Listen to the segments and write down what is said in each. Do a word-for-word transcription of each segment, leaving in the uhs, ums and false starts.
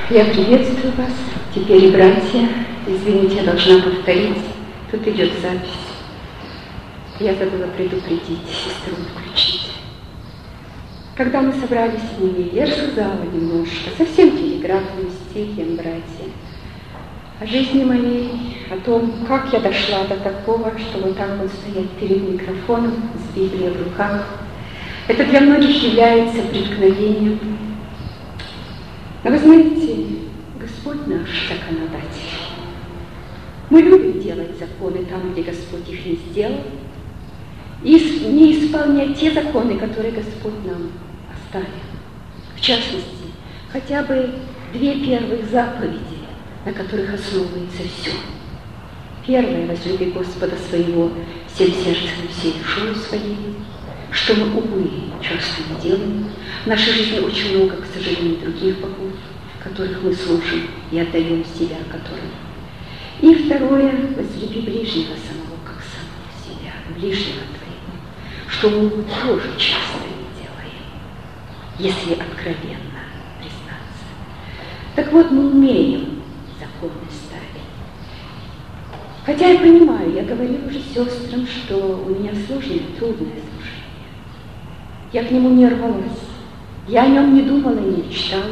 Я приветствую вас. Теперь и братья, извините, я должна повторить. Тут идет запись. Я забыла предупредить сестру включить. Когда мы собрались с ними, я рассказала немножко, совсем телеграфным стихом, братья, о жизни моей, о том, как я дошла до такого, что вот так вот стоять перед микрофоном с Библией в руках. Это для многих является преткновением. Но вы знаете, Господь наш законодатель. Мы любим делать законы там, где Господь их не сделал, и не исполнять те законы, которые Господь нам оставил. В частности, хотя бы две первых заповеди, на которых основывается все. Первое: возлюби Господа своего всем сердцем и всей душой своей, что мы, увы, часто не делаем. В нашей жизни очень много, к сожалению, других богов, которых мы служим и отдаем себя которым. И второе: возлюби ближнего самого, как самого себя, ближнего твоего, что мы тоже часто не делаем, если откровенно признаться. Так вот, мы умеем законы ставить. Хотя я понимаю, я говорила уже сестрам, что у меня сложное, трудное служение. Я к нему не рвалась, я о нем не думала и не мечтала.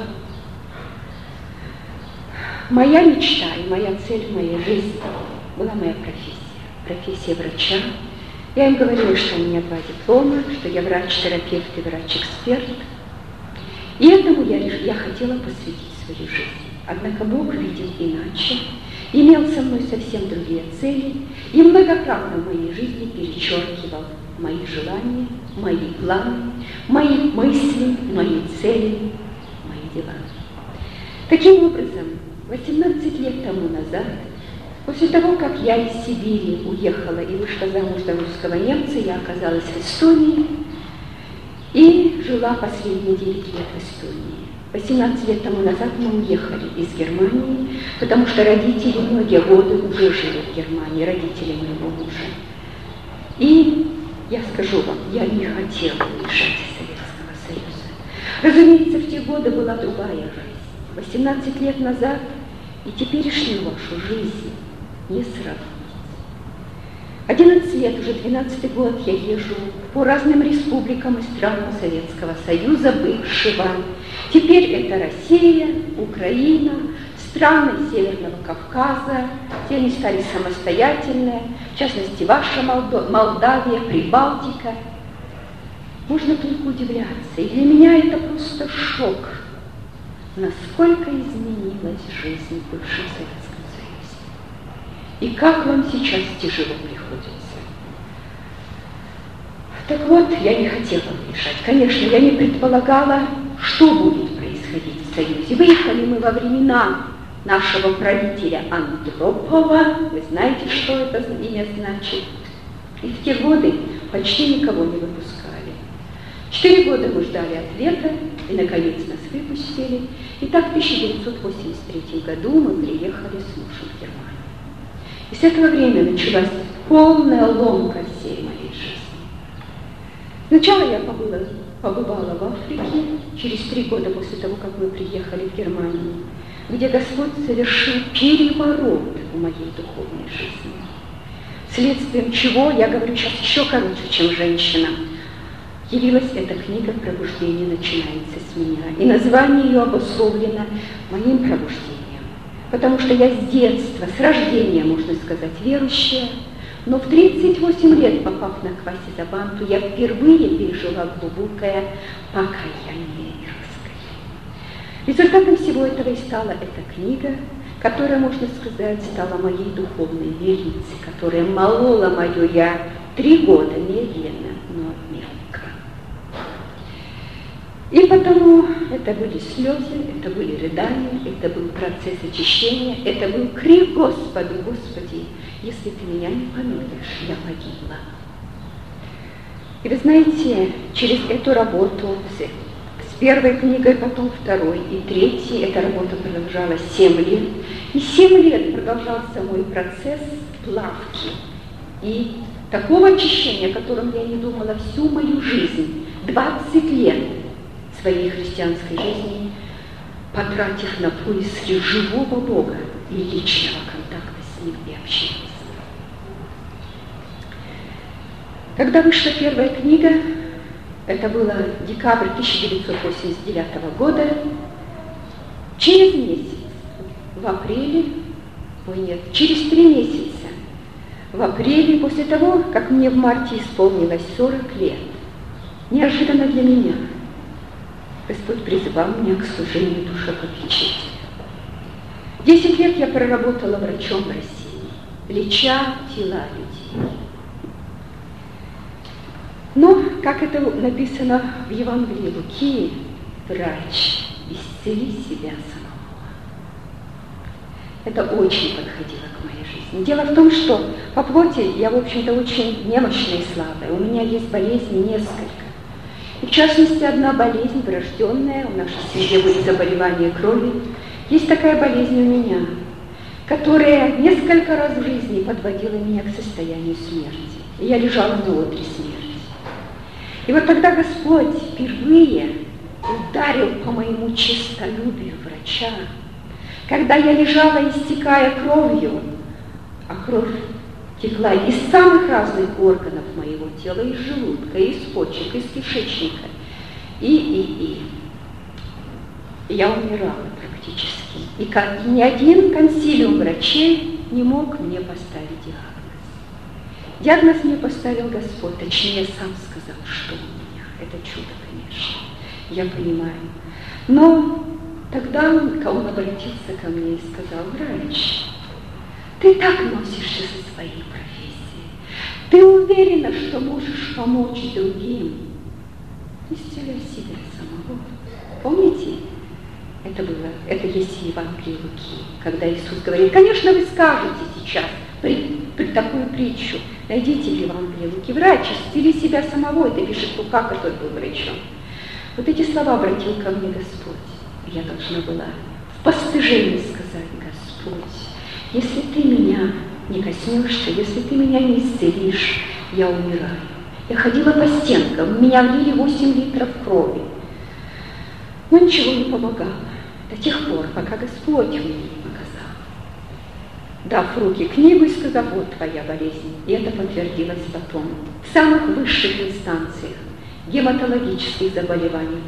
Моя мечта и моя цель в моей жизни была моя профессия, профессия врача. Я им говорила, что у меня два диплома, что я врач-терапевт и врач-эксперт. И этому я, я хотела посвятить свою жизнь. Однако Бог видел иначе, имел со мной совсем другие цели и многократно в моей жизни перечеркивал мои желания, мои планы, мои мысли, мои цели, мои дела. Таким образом, восемнадцать лет тому назад, после того, как я из Сибири уехала и вышла замуж за русского немца, я оказалась в Эстонии и жила последние девять лет в Эстонии. восемнадцать лет тому назад мы уехали из Германии, потому что родители многие годы уже жили в Германии, родители моего мужа. И я скажу вам, я не хотела уезжать из Советского Союза. Разумеется, в те годы была другая жизнь. восемнадцать лет назад и теперешнюю вашу жизнь не сравнить. одиннадцать лет, уже двенадцатый год я езжу по разным республикам и странам Советского Союза, бывшего. Теперь это Россия, Украина, страны Северного Кавказа, где они стали самостоятельные, в частности, ваша Молдо- Молдавия, Прибалтика. Можно только удивляться, и для меня это просто шок, насколько изменилась жизнь в бывшем Советском Союзе. И как вам сейчас тяжело приходится. Так вот, я не хотела уезжать. Конечно, я не предполагала, что будет происходить в Союзе. Выехали мы во времена нашего правителя Андропова. Вы знаете, что это имя значит. И в те годы почти никого не выпускали. Четыре года мы ждали ответа, и, наконец, нас выпустили. И так в тысяча девятьсот восемьдесят третьем году мы приехали с мужем в Германию. И с этого времени началась полная ломка всей моей жизни. Сначала я побыла, побывала в Африке, через три года после того, как мы приехали в Германию, где Господь совершил переворот в моей духовной жизни. Следствием чего, я говорю сейчас еще короче, чем женщина, явилась эта книга «Пробуждение начинается с меня». И название ее обусловлено моим пробуждением. Потому что я с детства, с рождения, можно сказать, верующая, но в тридцать восемь лет, попав на Кваси-Забанту, я впервые пережила глубокое покаяние и раскаяние. Результатом всего этого и стала эта книга, которая, можно сказать, стала моей духовной мельницей, которая молола мое «я» три года медленно, но мягко. И потому это были слезы, это были рыдания, это был процесс очищения, это был крик Господу: Господи, если ты меня не помилуешь, я погибла. И вы знаете, через эту работу, с первой книгой, потом второй и третьей, эта работа продолжалась семь лет. И семь лет продолжался мой процесс плавки и такого очищения, о котором я не думала всю мою жизнь, двадцать лет своей христианской жизни, потратив на поиски живого Бога и личного контакта с Ним и общения с Ним. Когда вышла первая книга, это было декабрь тысяча девятьсот восемьдесят девятого года, через месяц, в апреле, ой нет, через три месяца, в апреле, после того, как мне в марте исполнилось сорок лет, неожиданно для меня, Господь призывал меня к служению душепопечителя. Десять лет я проработала врачом в России, леча тела людей. Но, как это написано в Евангелии Луки, врач, исцели себя самого. Это очень подходило к моей жизни. Дело в том, что по плоти я, в общем-то, очень немощная и слабая. У меня есть болезни несколько. И в частности, одна болезнь врожденная, у нашей семьи были заболевания крови. Есть такая болезнь у меня, которая несколько раз в жизни подводила меня к состоянию смерти. И я лежала на одре смерти. И вот тогда Господь впервые ударил по моему честолюбию врача, когда я лежала, истекая кровью, а кровь текла из самых разных органов моего тела, из желудка, из почек, из кишечника, и, и, и. И я умирала практически. И как, ни один консилиум врачей не мог мне поставить диагноз. Диагноз мне поставил Господь, точнее, сам сказал, что у меня. Это чудо, конечно, я понимаю. Но тогда он, он обратился ко мне и сказал: врач, ты так носишься со своей профессией. Ты уверена, что можешь помочь другим. Исцеляй себя самого. Помните? Это было, это есть Евангелие Луки, когда Иисус говорит: конечно, вы скажете сейчас при, при такую притчу. Найдите в Евангелии Луки: врач, исцели себя самого. Это пишет Лука, который был врачом. Вот эти слова обратил ко мне Господь. Я должна была в постыжении сказать: Господь, если ты меня не коснешься, если ты меня не исцелишь, я умираю. Я ходила по стенкам, в меня влили восемь литров крови. Но ничего не помогало до тех пор, пока Господь мне не показал, дав в руки книгу и сказав: вот твоя болезнь. И это подтвердилось потом в самых высших инстанциях гематологических заболеваний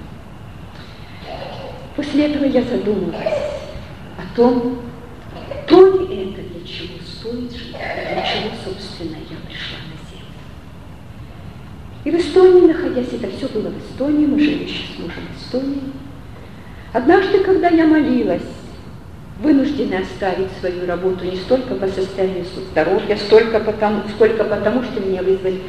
крови. После этого я задумалась о том, то ли это, для чего стоит жить, для чего, собственно, я пришла на землю. И в Эстонии, находясь, это все было в Эстонии, мы жили еще с мужем в Эстонии. Однажды, когда я молилась, вынуждена оставить свою работу не столько по состоянию здоровья, столько потому, сколько потому, что меня вызвали,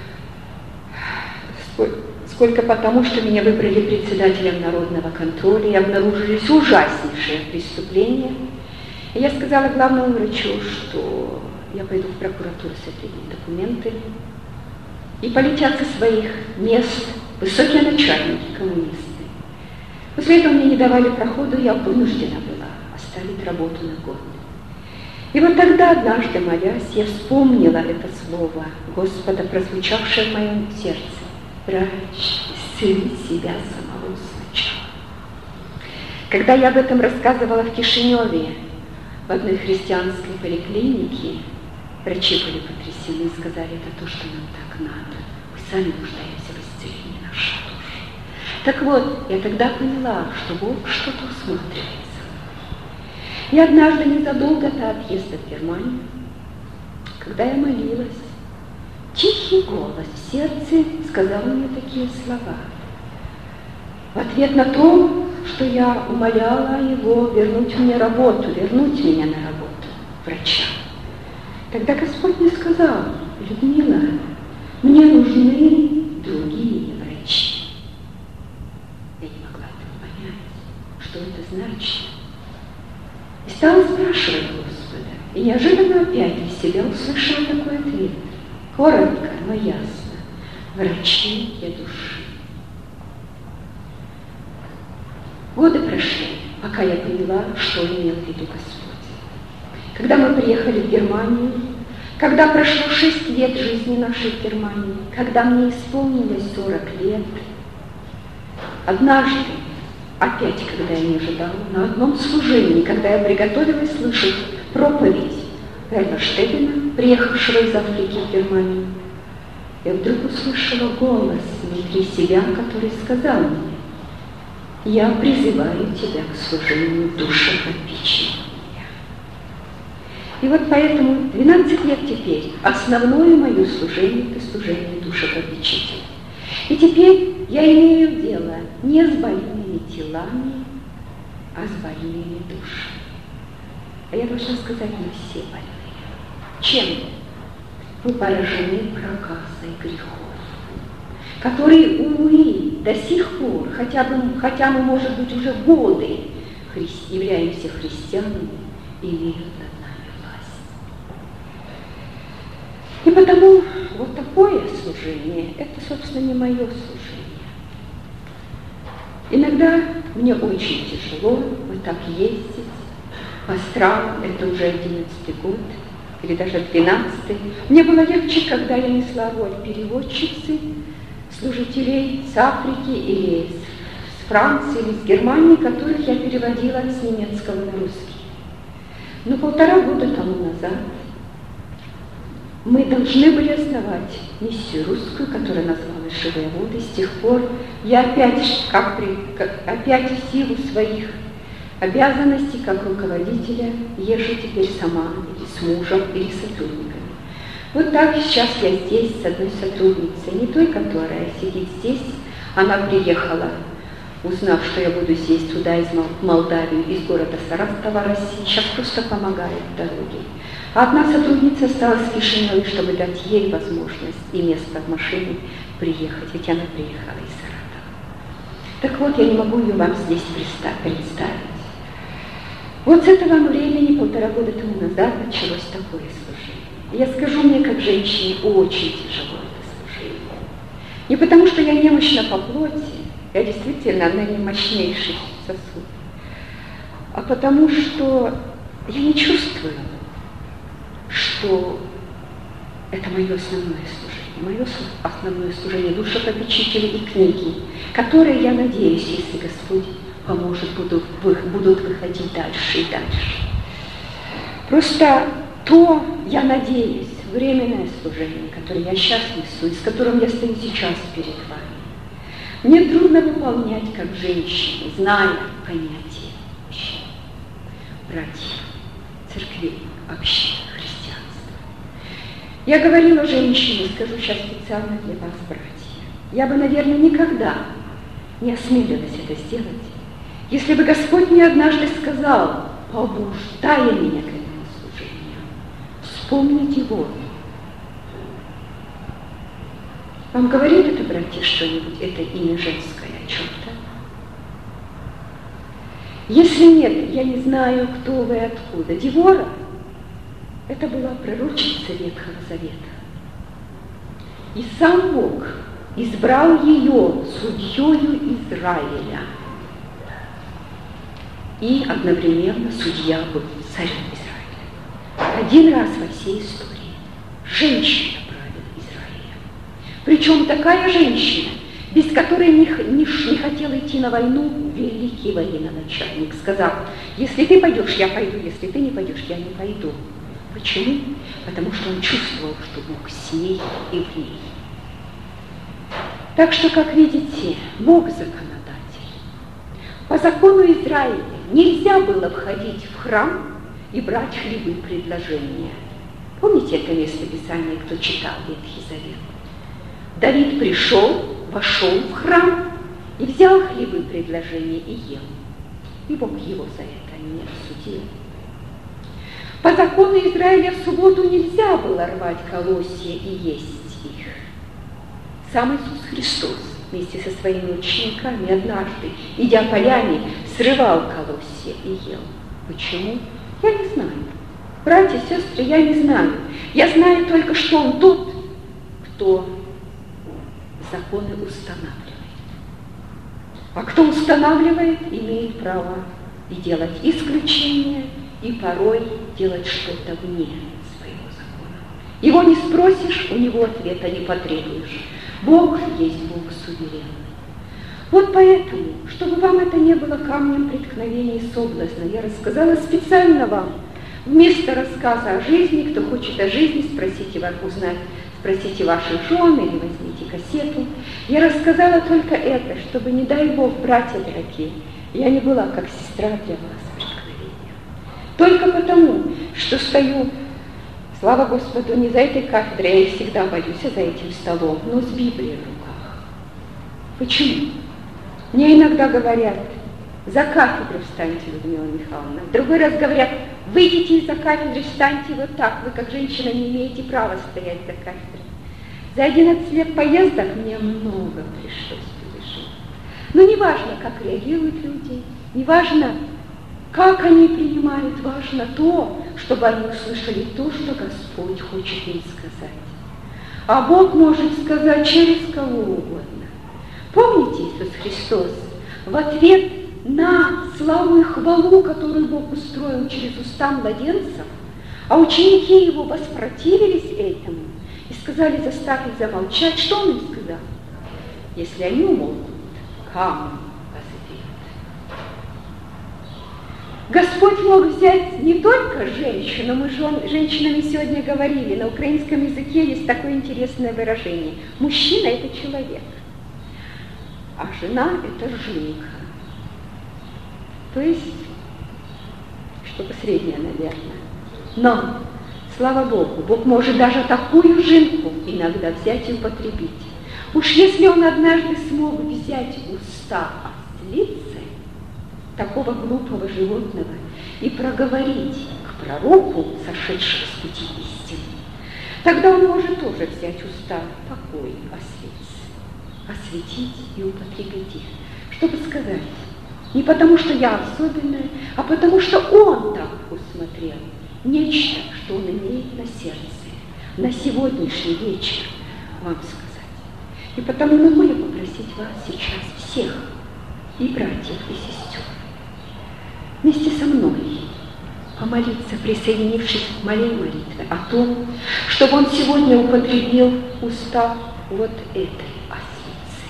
сколько потому, что меня выбрали председателем народного контроля, и обнаружились ужаснейшие преступления. И я сказала главному врачу, что я пойду в прокуратуру с этими документами, и полетят со своих мест высокие начальники, коммунисты. После этого мне не давали проходу, я вынуждена была оставить работу на год. И вот тогда, однажды молясь, я вспомнила это слово Господа, прозвучавшее в моем сердце: врач, исцели себя самого сначала. Когда я об этом рассказывала в Кишиневе, в одной христианской поликлинике, врачи были потрясены и сказали: это то, что нам так надо. Мы сами нуждаемся в исцелении нашей души. Так вот, я тогда поняла, что Бог что-то усматривается. И однажды, незадолго до отъезда в Германию, когда я молилась, тихий голос в сердце сказал мне такие слова. В ответ на то, что я умоляла его вернуть мне работу, вернуть меня на работу врача. Тогда Господь мне сказал: Людмила, мне нужны другие врачи. Я не могла этого понять, что это значит. И стала спрашивать Господа. И неожиданно опять для себя услышала такой ответ. Коротко, но ясно. Врачи для души. Годы прошли, пока я поняла, что имел в виду Господь. Когда мы приехали в Германию, когда прошло шесть лет жизни нашей в Германии, когда мне исполнилось сорок лет, однажды опять, когда я не ожидала, на одном служении, когда я приготовилась слышать проповедь Эрла Штегена, приехавшего из Африки в Германию, я вдруг услышала голос внутри себя, который сказал мне: «Я призываю тебя к служению душепопечения». И вот поэтому двенадцать лет теперь основное мое служение – это служение душепопечения. И теперь я имею дело не с больными телами, а с больными душами. А я должна сказать, мы все больные. Чем? Мы поражены проказой грехов, которые, увы, до сих пор, хотя, бы, хотя мы, может быть, уже годы хри... являемся христианами, имеют над нами власть. И потому вот такое служение – это, собственно, не мое служение. Иногда мне очень тяжело вот так ездить по странам, это уже одиннадцатый год, или даже двенадцатый. Мне было легче, когда я несла роль переводчицы, служителей с Африки или с Франции, или с Германии, которых я переводила с немецкого на русский. Но полтора года тому назад мы должны были основать миссию русскую, которая называлась «Живые воды». С тех пор я опять, как при, как, опять в силу своих обязанностей как руководителя езжу теперь сама, или с мужем, или с сотрудниками. Вот так сейчас я здесь с одной сотрудницей, не той, которая сидит здесь, она приехала, узнав, что я буду здесь, туда, из Молдавии, из города Сарастова, России, сейчас просто помогает в дороге. А одна сотрудница осталась в Кишиневе, чтобы дать ей возможность и место в машине приехать, ведь она приехала из Саратова. Так вот, я не могу ее вам здесь представить. Вот с этого времени, полтора года тому назад, началось такое служение. Я скажу, мне как женщине очень тяжело это служение. Не потому, что я немощна по плоти, я действительно ныне мощнейший сосуд, а потому, что я не чувствую, что это мое основное служение. Мое основное служение душепопечители и книги, которые, я надеюсь, если Господь поможет, будут, будут выходить дальше и дальше. Просто то, я надеюсь, временное служение, которое я сейчас несу, и с которым я стою сейчас перед вами, мне трудно выполнять как женщина, зная понятие мужчин, братьев, церквей, общин, христианства. Я говорила женщине, скажу сейчас специально для вас, братья, я бы, наверное, никогда не осмелилась это сделать, если бы Господь мне однажды сказал: побуждая меня к этому служению, вспомнить Его. Вам говорит это, братья, что-нибудь, это имя женское о чем-то? Если нет, я не знаю, кто вы и откуда. Девора – это была пророчица Ветхого Завета. И сам Бог избрал ее судьёю Израиля. И одновременно судья был царем Израиля. Один раз во всей истории женщина правила Израилем. Причем такая женщина, без которой не, не, не хотел идти на войну великий военачальник, сказал: если ты пойдешь, я пойду, если ты не пойдешь, я не пойду. Почему? Потому что он чувствовал, что Бог с ней и в ней. Так что, как видите, Бог законодатель. По закону Израиля нельзя было входить в храм и брать хлебы предложения. Помните это место Писания, кто читал Ветхий Завет? Давид пришел, вошел в храм и взял хлебы предложения и ел. И Бог его за это не осудил. По закону Израиля в субботу нельзя было рвать колосья и есть их. Сам Иисус Христос вместе со своими учениками однажды, идя полями, срывал колосья и ел. Почему? Я не знаю. Братья, сестры, я не знаю. Я знаю только, что он тот, кто законы устанавливает. А кто устанавливает, имеет право и делать исключения, и порой делать что-то вне своего закона. Его не спросишь, у него ответа не потребуешь. Бог есть Бог суверенный. Вот поэтому, чтобы вам это не было камнем преткновения и соблазна, я рассказала специально вам. Вместо рассказа о жизни, кто хочет о жизни, спросите, узнать, спросите ваших жен или возьмите кассету. Я рассказала только это, чтобы, не дай Бог, братья дорогие, я не была как сестра для вас преткновения. Только потому, что стою, слава Господу, не за этой кафедрой, я всегда боюсь, а за этим столом, но с Библией в руках. Почему? Мне иногда говорят: за кафедру встаньте, Людмила Михайловна. В другой раз говорят: выйдите из-за кафедры, встаньте вот так. Вы, как женщина, не имеете права стоять за кафедрой. За одиннадцать лет поездок мне много пришлось пережить. Но не важно, как реагируют люди, не важно, как они принимают, важно то, чтобы они услышали то, что Господь хочет им сказать. А Бог может сказать через кого угодно. Помните, Иисус Христос в ответ на славу и хвалу, которую Бог устроил через уста младенцев, а ученики его воспротивились этому и сказали: заставь их замолчать. Что он им сказал? Если они умолкнут, камни озвереют. Господь мог взять не только женщину, мы жен, женщинами сегодня говорили, на украинском языке есть такое интересное выражение: мужчина – это человек, а жена – это жинка. То есть, что-то среднее, наверное. Но, слава Богу, Бог может даже такую жинку иногда взять и употребить. Уж если Он однажды смог взять уста ослицы, такого глупого животного, и проговорить к пророку, сошедшему с пути истины, тогда Он может тоже взять уста покой ослицы, осветить и употребить их, чтобы сказать: не потому, что я особенная, а потому, что Он так усмотрел нечто, что Он имеет на сердце, на сегодняшний вечер вам сказать. И потому могу я попросить вас сейчас всех, и братьев, и сестер, вместе со мной помолиться, присоединившись к моей молитве, о том, чтобы Он сегодня употребил уста вот этой ослицы.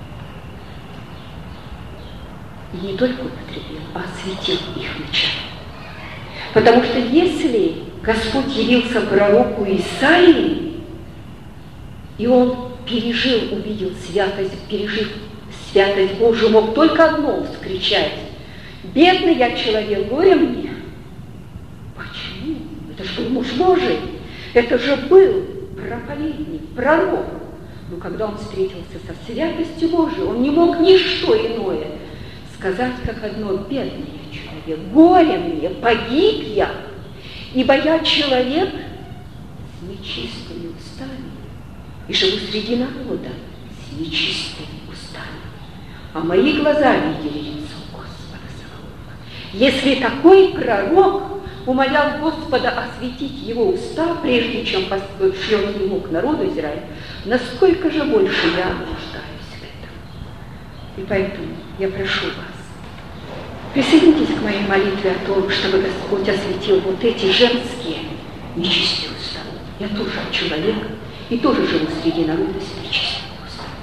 И не только употребил, а осветил их начало. Потому что если Господь явился пророку Исаии, и он пережил, увидел святость, пережив святость Божию, мог только одно вскричать: бедный я человек, горе мне. Почему? Это же был муж Божий, это же был проповедник, пророк. Но когда он встретился со святостью Божией, он не мог ничто иное сказать, как одно: бедный я человек, горе мне, погиб я, ибо я человек с нечистыми устами и живу среди народа с нечистыми устами, а мои глаза видели лицо Господа Саваофа. Если такой пророк умолял Господа осветить его уста, прежде чем пошлет ему к народу Израиля, насколько же больше я нуждаюсь в этом. И поэтому я прошу вас, присоединитесь к моей молитве о том, чтобы Господь осветил вот эти женские нечистые уста. Я тоже человек и тоже живу среди народа с нечистыми устами.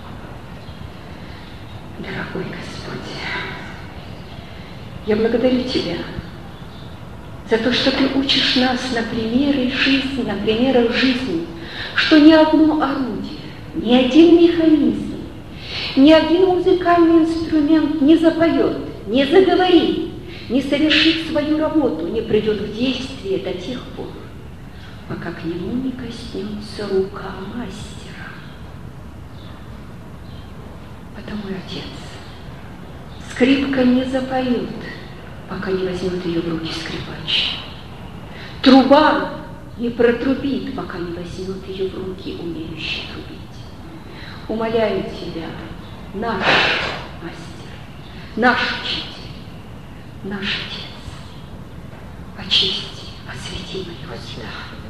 Дорогой Господь, я благодарю Тебя за то, что Ты учишь нас на примеры жизни, на примерах жизни, что ни одно орудие, ни один механизм, ни один музыкальный инструмент не запоет, не заговорит, не совершит свою работу, не придет в действие до тех пор, пока к нему не коснется рука мастера. Потому, Отец, скрипка не запоет, пока не возьмет ее в руки скрипач. Труба не протрубит, пока не возьмет ее в руки умеющий трубить. Умоляю Тебя, наш мастер, наш учитель, наш Отец, очисти, освети мои уста.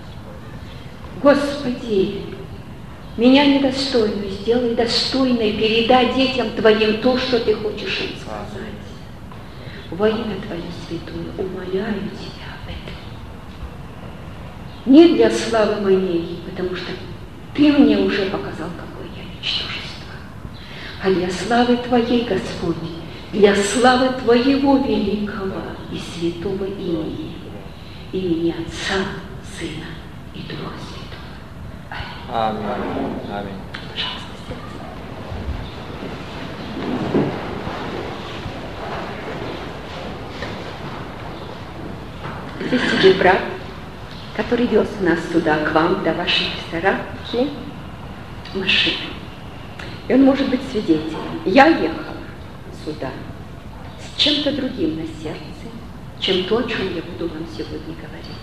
Господи, меня недостойную сделай достойной, передай детям Твоим то, что Ты хочешь им сказать. Во имя Твое святое умоляю Тебя об этом. Не для славы моей, потому что Ты мне уже показал, какое я ничтожество, а для славы Твоей, Господь, для славы Твоего великого и святого имени, имени Отца, Сына и Духа Святого. Аминь. Аминь. Пожалуйста, сядьте. Здесь сидит брат, который вез нас сюда, к вам, до вашей ресторации, машины. И он может быть свидетелем. Я ехала сюда с чем-то другим на сердце, чем то, о чем я буду вам сегодня говорить.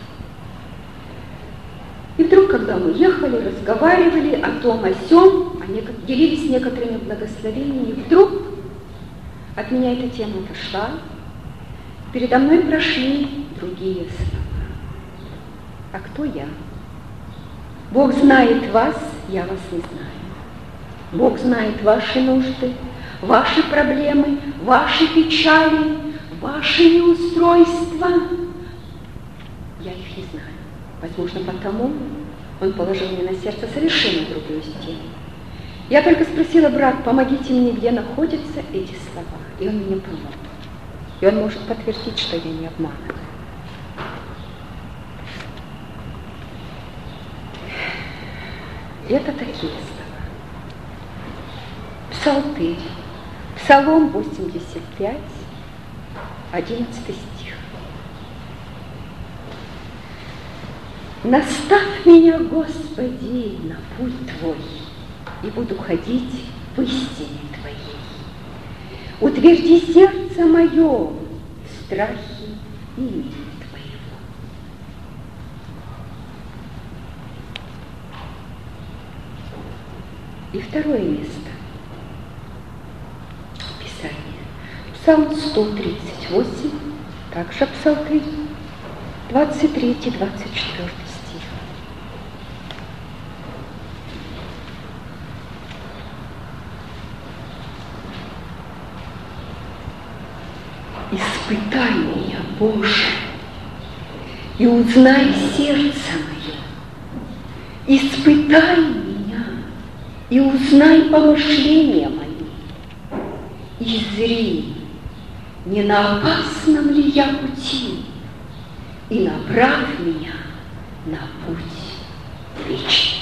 И вдруг, когда мы ехали, разговаривали о том, о сём, делились некоторыми благословениями, вдруг от меня эта тема отошла, передо мной прошли другие слова. А кто я? Бог знает вас, я вас не знаю. Бог знает ваши нужды, ваши проблемы, ваши печали, ваши неустройства. Я их не знаю. Возможно, потому Он положил мне на сердце совершенно другую стену. Я только спросила: брат, помогите мне, где находятся эти слова. И он мне помог. И он может подтвердить, что я не обманываю. Это такие слова. Псалтырь. Псалом восемьдесят пять, одиннадцатый стих. «Наставь меня, Господи, на путь Твой, и буду ходить в истине Твоей. Утверди сердце мое в страхе имени Твоего». И второе место Писания. Псалм сто тридцать восемь, также Псалтырь, двадцать третий двадцать четвёртый стих. «Испытай меня, Боже, и узнай сердце мое. Испытай меня и узнай помышления мои. И зри, не на опасном ли я пути, и направь меня на путь вечный».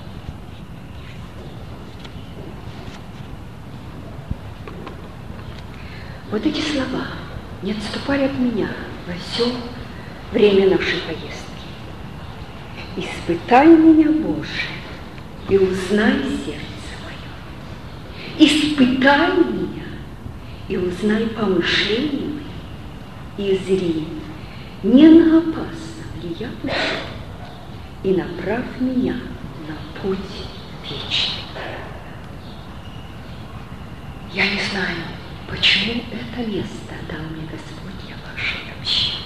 Вот эти слова не отступали от меня во все время нашей поездки. «Испытай меня, Боже, и узнай сердце мое. Испытай меня и узнай помышления мои, и зри, не на опасном ли я пути, и направь меня на путь вечный». Я не знаю, почему это место дал мне Господь для вашей общины.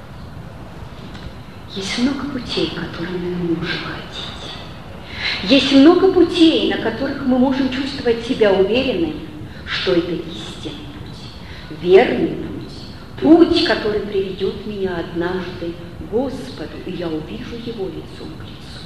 Есть много путей, которыми мы можем ходить. Есть много путей, на которых мы можем чувствовать себя уверенными, что это истинный путь, верный путь, путь, который приведет меня однажды к Господу, и я увижу Его лицом к лицу.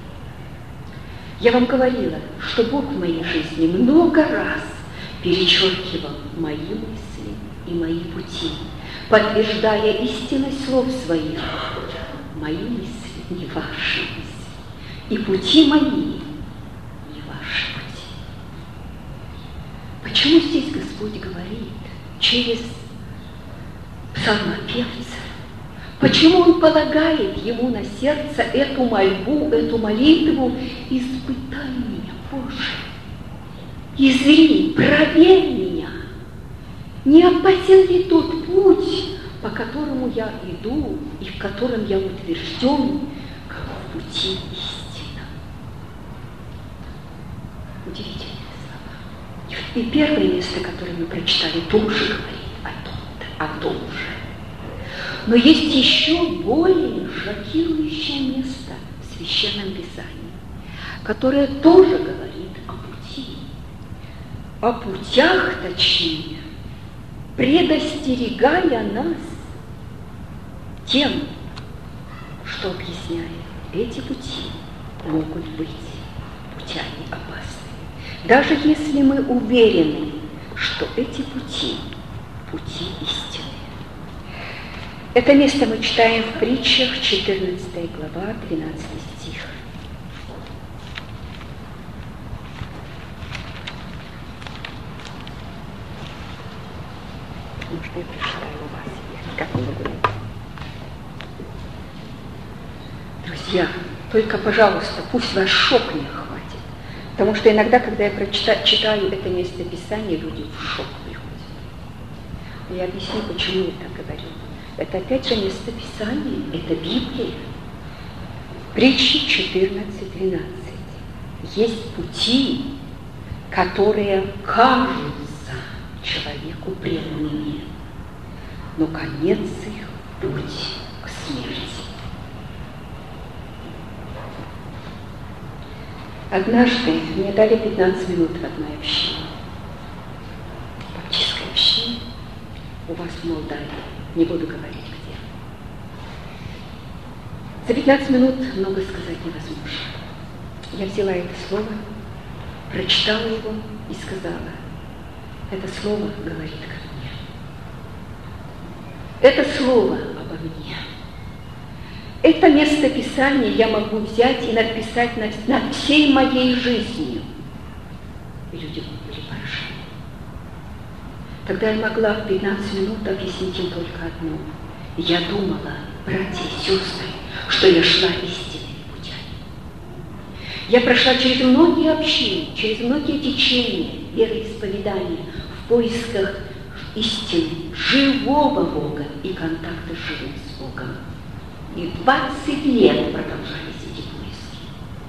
Я вам говорила, что Бог в моей жизни много раз перечеркивал мои мысли и мои пути, подтверждая истинность слов своих. Мои мысли не ваши мысли, и пути мои не ваши пути. Почему здесь Господь говорит через псалмопевца? Почему Он полагает ему на сердце эту мольбу, эту молитву? «Испытай меня, Боже, и зри, проверь меня, не опасен ли тот путь, по которому я иду и в котором я утвержден, как в пути истина». Удивительные слова. И первое место, которое мы прочитали, тоже говорит о том, о том же. Но есть еще более шокирующее место в Священном Писании, которое тоже говорит о пути, о путях, точнее, предостерегая нас тем, что объясняет, эти пути могут быть путями опасными. Даже если мы уверены, что эти пути – пути истины. Это место мы читаем в Притчах, четырнадцатая глава, двенадцатый стих. Может, я прочитаю у вас, я никак не могу найти. Друзья, только, пожалуйста, пусть вас шок не охватит. Потому что иногда, когда я прочитаю, читаю это место Писания, люди в шок приходят. Я объясню, почему я так говорю. Это опять же место Писания, это Библия. Притчи четырнадцать двенадцать. Есть пути, которые кажутся человеку прямыми, но конец их – путь к смерти. Однажды мне дали пятнадцать минут в одной общине. Баптистской общине у вас в Молдавии. Не буду говорить, где. За пятнадцать минут много сказать невозможно. Я взяла это слово, прочитала его и сказала, это слово говорит ко мне. Это слово обо мне. Это место Писания я могу взять и написать над, над всей моей жизнью. И люди были поражены. Тогда я могла в пятнадцать минут объяснить им только одно. Я думала, братья и сестры, что я шла истинными путями. Я прошла через многие общины, через многие течения вероисповедания в поисках истины, живого Бога и контакта с живым с Богом. И двадцать лет продолжались эти поиски.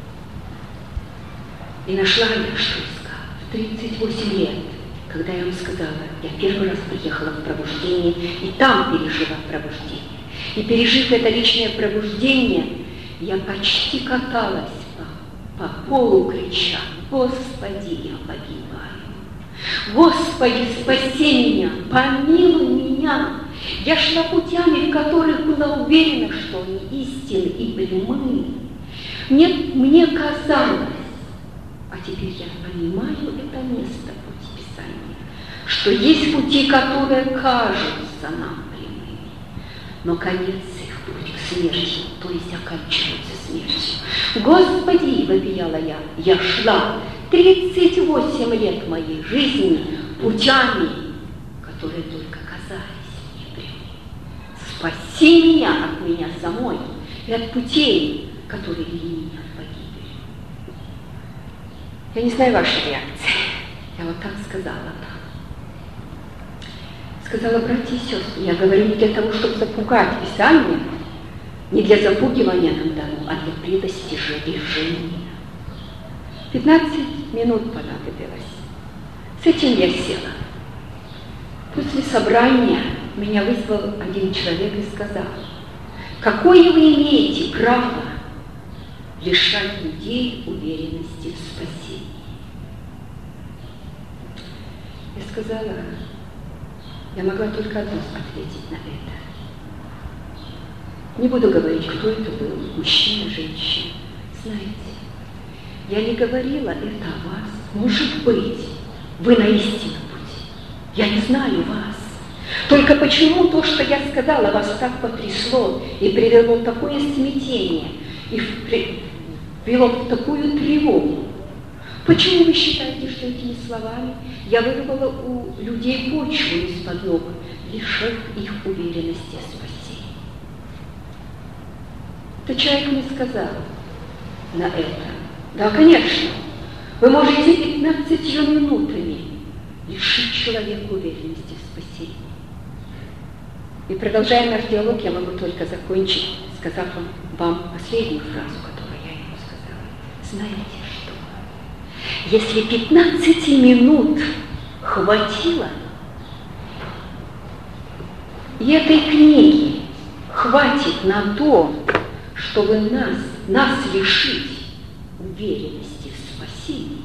И нашла я, что искала, в тридцать восемь лет, когда я вам сказала, я первый раз приехала в пробуждение, и там пережила пробуждение. И пережив это личное пробуждение, я почти каталась по, по полу, крича, Господи, я погибаю. Господи, спаси меня, помилуй меня. Я шла путями, в которых была уверена, что они истинны и прямые. Мне, мне казалось, а теперь я понимаю это место пути Писания, что есть пути, которые кажутся нам прямыми, но конец их путь к смерти, то есть оканчивается смертью. Господи, вопияла я, я шла тридцать восемь лет моей жизни путями, которые только казались мне прямыми. Спаси меня от меня самой и от путей, которые вели меня в погибель. Я не знаю вашей реакции. Я вот так сказала. Сказала, братья и сестры, я говорю не для того, чтобы запугать Писание, не для запугивания нам дано, а для предостережения. пятнадцать минут понадобилось. С этим я села. После собрания меня вызвал один человек и сказал, какое вы имеете право лишать людей уверенности в спасении? Я сказала, я могла только одно ответить на это. Не буду говорить, кто это был, мужчина, женщина. Знаете, я не говорила это о вас. Может быть, вы на истинном пути. Я не знаю вас. Только почему то, что я сказала, вас так потрясло и привело в такое смятение, и привело в такую тревогу? Почему вы считаете, что этими словами я вырвала у людей почву из-под ног, лишив их уверенности в спасении? То человек мне сказал на это, да, конечно, вы можете пятнадцатью минутами лишить человека уверенности в спасении. И продолжая наш диалог, я могу только закончить, сказав вам, вам последнюю фразу, которую я ему сказала. Знаете что? Если пятнадцати минут хватило, и этой книги хватит на то, чтобы нас, нас лишить уверенности в спасении,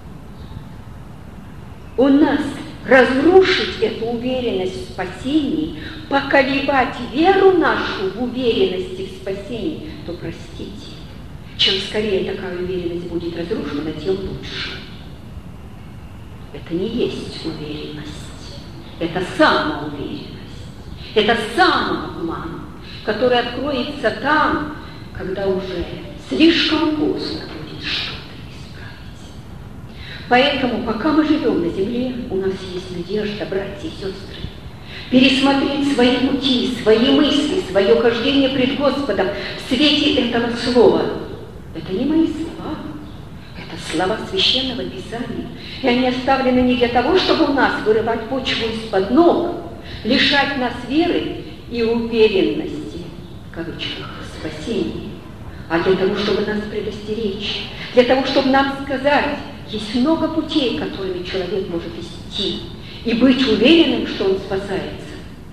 у нас разрушить эту уверенность в спасении, поколебать веру нашу в уверенности в спасении, то простите, чем скорее такая уверенность будет разрушена, тем лучше. это не есть уверенность, это самоуверенность, это самообман, который откроется там, когда уже слишком поздно будет что-то исправить. Поэтому, пока мы живем на земле, у нас есть надежда, братья и сестры, пересмотреть свои пути, свои мысли, свое хождение пред Господом в свете этого слова. Это не мои слова, это слова Священного Писания. И они оставлены не для того, чтобы у нас вырывать почву из-под ног, лишать нас веры и уверенности, в кавычках, в спасении, а для того, чтобы нас предостеречь, для того, чтобы нам сказать, есть много путей, которыми человек может идти, и быть уверенным, что он спасается.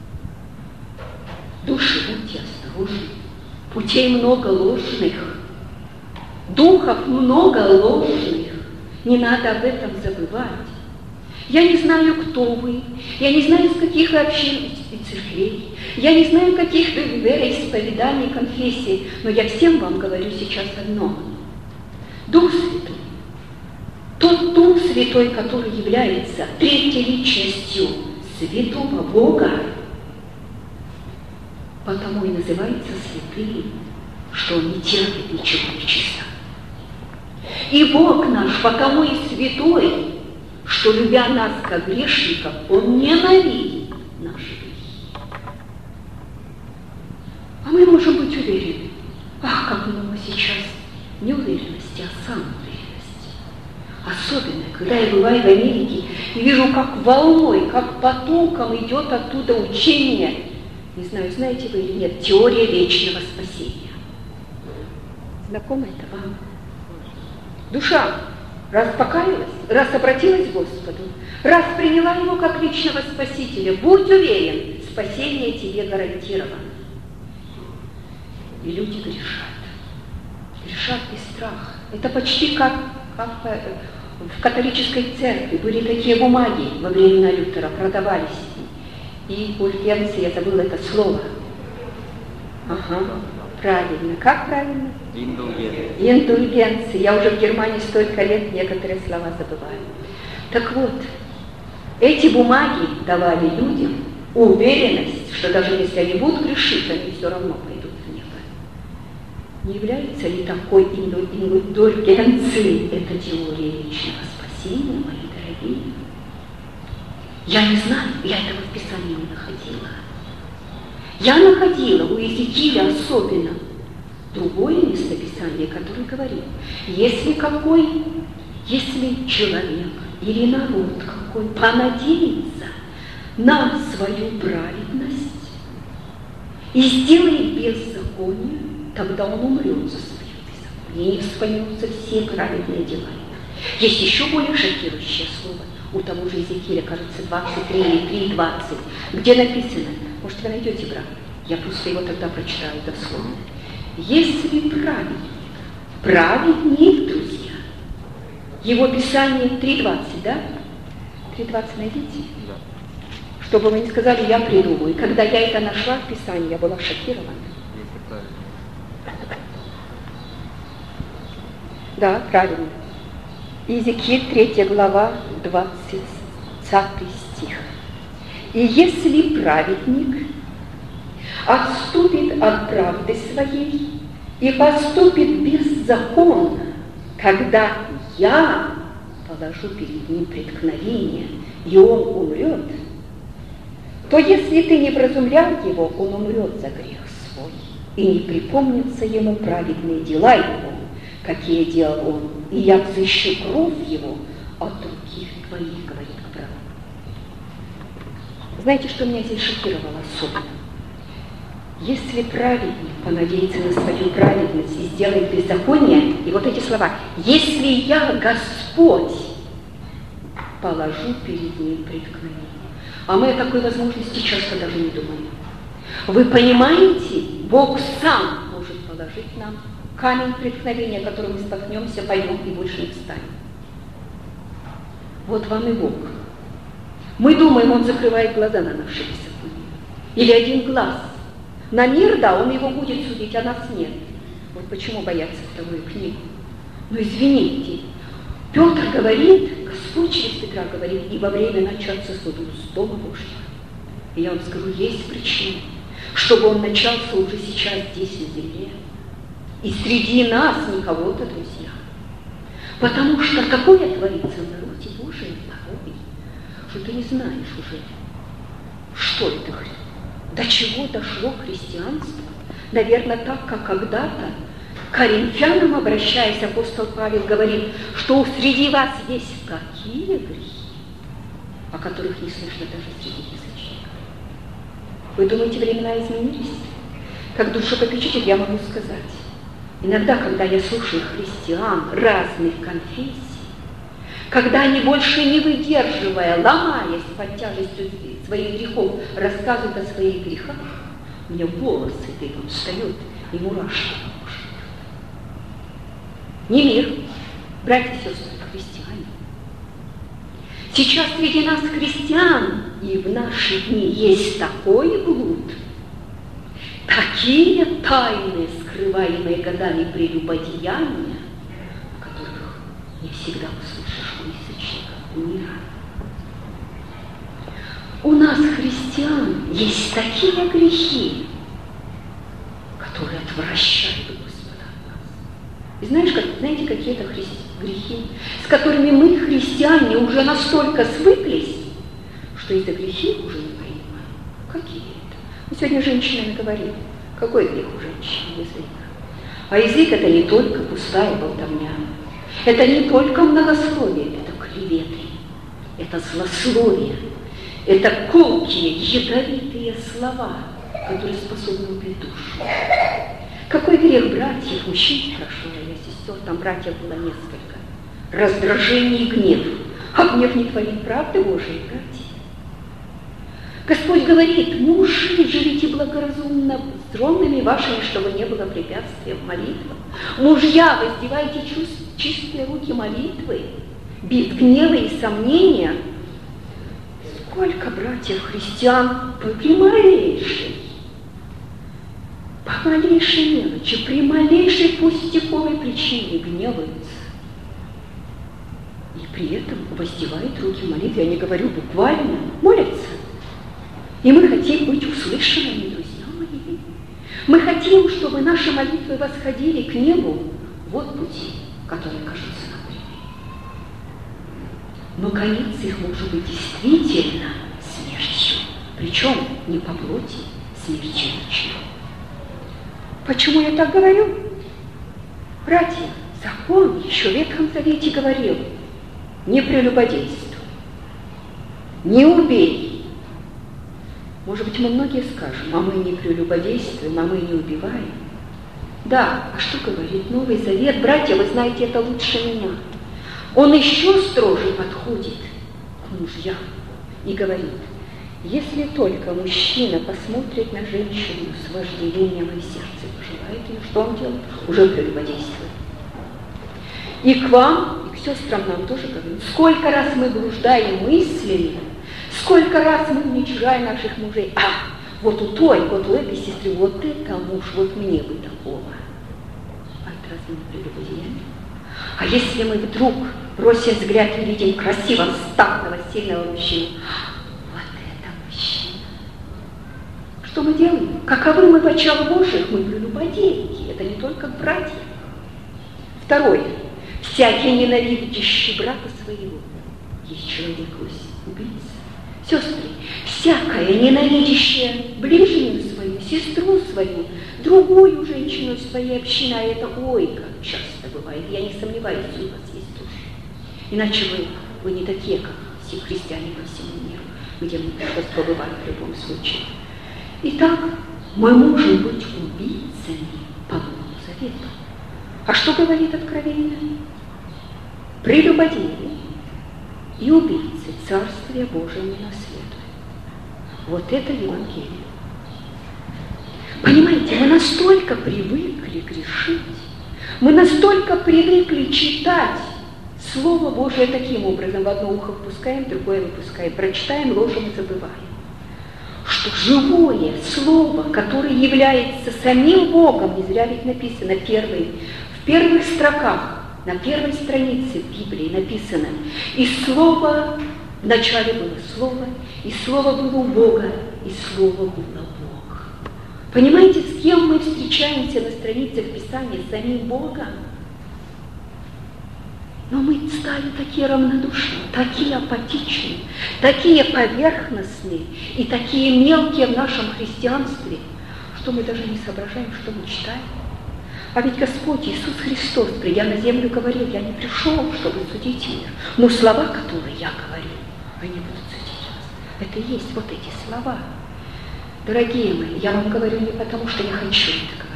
Души, будьте осторожны. Путей много ложных. Духов много ложных. Не надо об этом забывать. Я не знаю, кто вы. Я не знаю, из каких вы общин и церквей. Я не знаю, каких вы вероисповеданий, конфессий. Но я всем вам говорю сейчас одно. Дух Святой. Тот Дух Святой, который является третьей личностью Святого Бога, потому и называется святым, что Он не терпит ничего нечистого. И Бог наш потому и святой, что, любя нас как грешников, Он ненавидит наши грехи. А мы можем быть уверены. Ах, как много сейчас неуверенности, а самоуверенности. Особенно, когда я бываю в Америке и вижу, как волной, как потоком идет оттуда учение, не знаю, знаете вы или нет, теория вечного спасения. Знакомо это вам? Душа раз покаялась, раз обратилась к Господу, раз приняла Его как личного Спасителя, будь уверен, спасение тебе гарантировано. И люди грешат. Грешат без страха. Это почти как, как в католической церкви. Были такие бумаги во времена Лютера, продавались. И ульгенцы, я забыла это слово. Ага, правильно. Как правильно? Индульгенцы. Индульгенцы. Я уже в Германии столько лет некоторые слова забываю. Так вот, эти бумаги давали людям уверенность, что даже если они будут грешить, они все равно пойдут в небо. Не является ли такой индульгенцией эта теория вечного спасения, мои дорогие? Я не знаю, я этого в Писании не находила. Я находила у Иезекииля особенно другое местописание, которое говорит, если какой, если человек или народ какой понадеется на свою праведность и сделает беззаконие, тогда он умрет за свое беззаконие, и не вспомнятся все праведные дела. Есть еще более шокирующее слово у того же Иезекииля, кажется, двадцать три или три двадцать, где написано, может, вы найдете, брат, я просто его тогда прочитаю дословно. Если праведник, праведник, друзья, его Писание три двадцать, да? три двадцать найдите? Да. Чтобы вы не сказали, я придумаю. И когда я это нашла в Писании, я была шокирована. Да, правильно. Иезекииль, третья глава, двадцатый стих. И если праведник отступит от правды своей и поступит беззаконно, когда я положу перед ним преткновение, и он умрет, то если ты не вразумлял его, он умрет за грех свой, и не припомнятся ему праведные дела его, какие делал он, и я взыщу кровь его от других твоих, говорит пророк. Знаете, что меня здесь шокировало особенно? Если праведник понадеется на свою праведность и сделает беззаконие, и вот эти слова, если я, Господь, положу перед ним преткновение. А мы о такой возможности часто даже не думаем. Вы понимаете, Бог сам может положить нам камень преткновения, которым мы споткнемся, пойдем и больше не встанем. Вот вам и Бог. Мы думаем, Он закрывает глаза на наши беззакония. Или один глаз. На мир, да, Он его будет судить, а нас нет. Вот почему боятся вторую книгу. Но извините, Петр говорит, Господь через Петра так говорит, и во время начаться суду с Дома Божьего. И я вам скажу, есть причина, чтобы он начался уже сейчас здесь, на земле. И среди нас не кого-то, друзья. Потому что такое творится в народе Божьем порой, что ты не знаешь уже, что это, до чего дошло христианство. Наверное, так, как когда-то к коринфянам, обращаясь, апостол Павел говорит, что среди вас есть такие грехи, о которых не слышно даже среди язычников. Вы думаете, времена изменились? Как душепопечитель я могу сказать, иногда, когда я слушаю христиан разных конфессий, когда они, больше не выдерживая, ломаясь под тяжестью своих грехов, рассказывают о своих грехах, у меня волосы дыбом встают и мурашки по коже. Не мир, братья и сестры, христиане. Сейчас среди нас, христиан, и в наши дни есть такой блуд, такие тайны, скрываемые годами прелюбодеяния, о которых не всегда услышишь у язычников мира. У нас, христиан, есть такие грехи, которые отвращают Господа от нас. И знаешь, как, знаете, какие-то хри... грехи, с которыми мы, христиане, уже настолько свыклись, что из-за грехи уже не понимаем. Какие это? Мы сегодня женщинами говорим, какой грех у женщины? Язык. А язык — это не только пустая болтовня, это не только многословие, это клеветы, это злословие. Это колкие, ядовитые слова, которые способны убить душу. Какой грех братьев, мужчин, хорошо, я сестер, там братьев было несколько. Раздражение и гнев. А гнев не творит правды Божией, братья. Господь говорит, мужи, живите благоразумно с женами вашими, чтобы не было препятствия в молитвах. Мужья, воздевайте чистые руки молитвы, без гнева и сомнения. Сколько братьев христиан при малейшей, по малейшей мелочи, при малейшей пустяковой причине гневаются. И при этом воздевают руки в молитве, я не говорю буквально, молятся. И мы хотим быть услышанными, друзья мои. Мы хотим, чтобы наши молитвы восходили к небу. Вот пути, которые кажутся нам прямыми. Но конец их может быть действительно смертью. Причем не по плоти, смертью вечной. Почему я так говорю? Братья, закон еще в Ветхом Завете говорил: не прелюбодействуй, не убей. Может быть, мы многие скажем, а мы не прелюбодействуем, а мы не убиваем. Да, а что говорит Новый Завет? Братья, вы знаете это лучше меня. Он еще строже подходит к мужьям и говорит: если только мужчина посмотрит на женщину с вожделением и в сердце пожелает ее, что он делает? Уже прелюбодействует. И к вам, и к сестрам нам тоже говорим, сколько раз мы блуждаем мыслями, сколько раз мы уничижаем наших мужей. А, вот у той, вот у этой сестры, вот это муж, вот мне бы такого. А это разве не прелюбодеяние? А если мы вдруг, бросив взгляд, и видим красивого, статного, сильного мужчину, вот это мужчина. Что мы делаем? Каковы мы в очах Божьих? Мы прелюбодейники. Это не только братья. Второе. Всякий ненавидящий брата своего есть человек убийца. Сестры, всякая ненавидящая ближнюю свою, сестру свою, другую женщину своей общины, а это ой, как часто бывает, я не сомневаюсь, у вас есть тоже. Иначе вы, вы не такие, как все христиане по всему миру, где мы побываем в любом случае. Итак, мы можем быть убийцами по Новому Завету. А что говорит Откровение? Прелюбодеи и убийцы Царствия Божия не наследуют. Вот это Евангелие. Понимаете, мы настолько привыкли грешить, мы настолько привыкли читать Слово Божие таким образом, в одно ухо впускаем, в другое выпускаем, прочитаем, ложим и забываем, что живое Слово, которое является самим Богом, не зря ведь написано первый, в первых строках, на первой странице Библии написано: «И Слово Вначале было Слово, и Слово было у Бога, и Слово было Бог. Понимаете, с кем мы встречаемся на страницах Писания? С самим Богом. Но мы стали такие равнодушные, такие апатичные, такие поверхностные и такие мелкие в нашем христианстве, что мы даже не соображаем, что мы читаем. А ведь Господь Иисус Христос, придя на землю, говорил: я не пришел, чтобы судить мир, но слова, которые я говорю, они будут судить вас. Это и есть вот эти слова. Дорогие мои, я вам говорю не потому, что я хочу это говорить,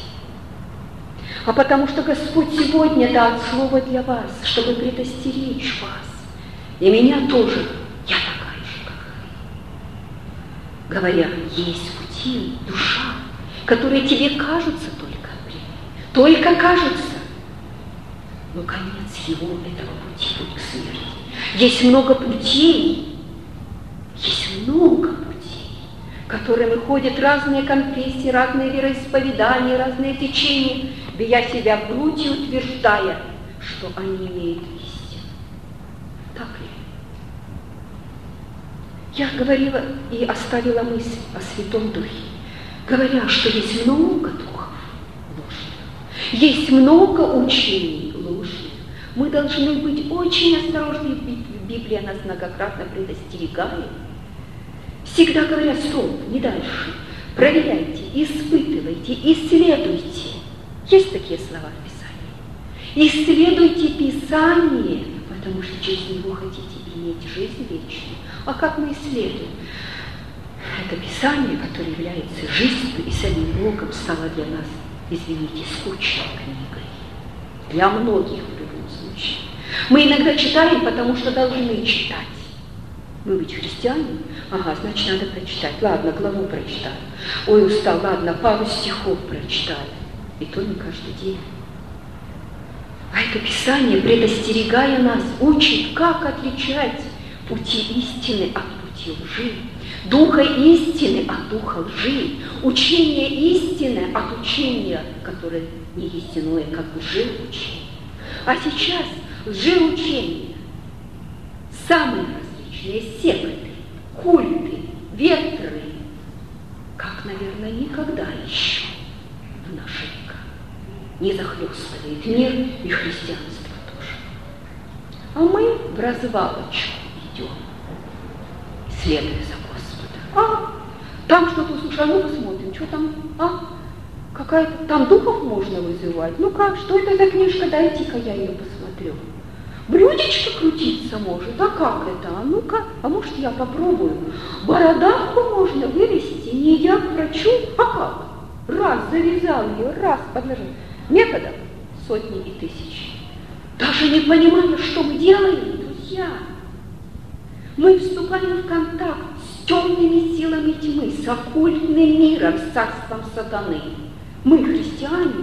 а потому что Господь сегодня дал слово для вас, чтобы предостеречь вас. И меня тоже, я такая же, как вы. Говоря, есть пути, душа, которые тебе кажутся только временными, только кажутся. Но конец его, этого пути, путь к смерти. Есть много путей, есть много путей, которыми ходят разные конфессии, разные вероисповедания, разные течения, бия себя в грудь и утверждая, что они имеют истину. Так ли? Я говорила и оставила мысль о Святом Духе, говоря, что есть много духов ложных, есть много учений ложных. Мы должны быть очень осторожны, Библия нас многократно предостерегает. Всегда говорят: стоп, не дальше. Проверяйте, испытывайте, исследуйте. Есть такие слова в Писании. Исследуйте Писание, потому что через него хотите иметь жизнь вечную. А как мы исследуем? Это Писание, которое является жизнью и самим Богом, стало для нас, извините, скучной книгой. Для многих в любом случае. Мы иногда читаем, потому что должны читать. Вы ведь христиане? Ага, значит, надо прочитать. Ладно, главу прочитаю. Ой, устал, ладно, пару стихов прочитаю. И то не каждый день. А это Писание, предостерегая нас, учит, как отличать пути истины от пути лжи, духа истины от духа лжи, учение истины от учения, которое не истинное, как лжеучение. А сейчас лжеучение, самые различные секты, культы, ветры, как, наверное, никогда еще в наши века не захлестывает мир и христианство тоже. А мы в развалочку идем, следуя за Господом. А, там что-то услышали, ну посмотрим, что там, а, какая-то, там духов можно вызывать. Ну-ка, что это за книжка, дайте-ка я ее посмотрю. Блюдечко крутиться может, а как это? А ну-ка, а может я попробую. Бородавку можно вывести, не идя к врачу, а как? Раз завязал ее, раз подложил. Методов сотни и тысячи. Даже не понимая, что мы делаем, друзья. Мы вступаем в контакт с темными силами тьмы, с оккультным миром, с царством сатаны. Мы христиане.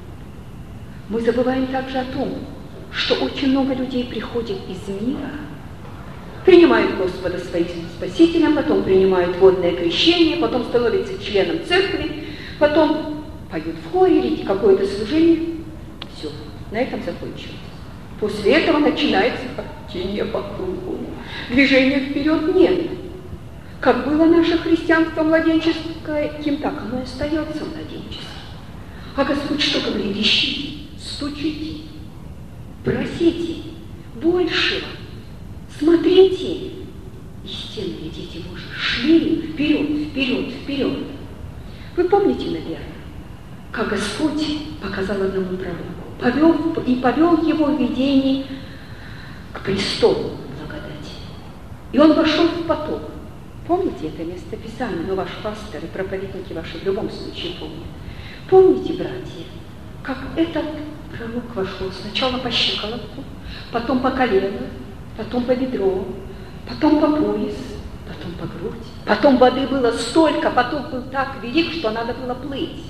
Мы забываем также о том, что очень много людей приходит из мира, принимают Господа своим Спасителем, потом принимают водное крещение, потом становятся членом церкви, потом поют в хоре или какое-то служение. Все, на этом закончилось. После этого начинается хождение по кругу. Движения вперед нет. Как было наше христианство младенческим, так оно и остается младенческим. А Господь что говорит? Ищите, стучите, просите большего, смотрите. Истинные дети Божьи шли вперед, вперед, вперед. Вы помните, наверное, как Господь показал одному пророку, повел, и повел его в видении к престолу благодати. И он вошел в поток. Помните это местописание? Но ваш пастор и проповедники ваши в любом случае помнят. Помните, братья, как этот пророк вошел сначала по щиколотку, потом по колено, потом по бедро, потом по пояс, потом по грудь. Потом воды было столько, поток был так велик, что надо было плыть.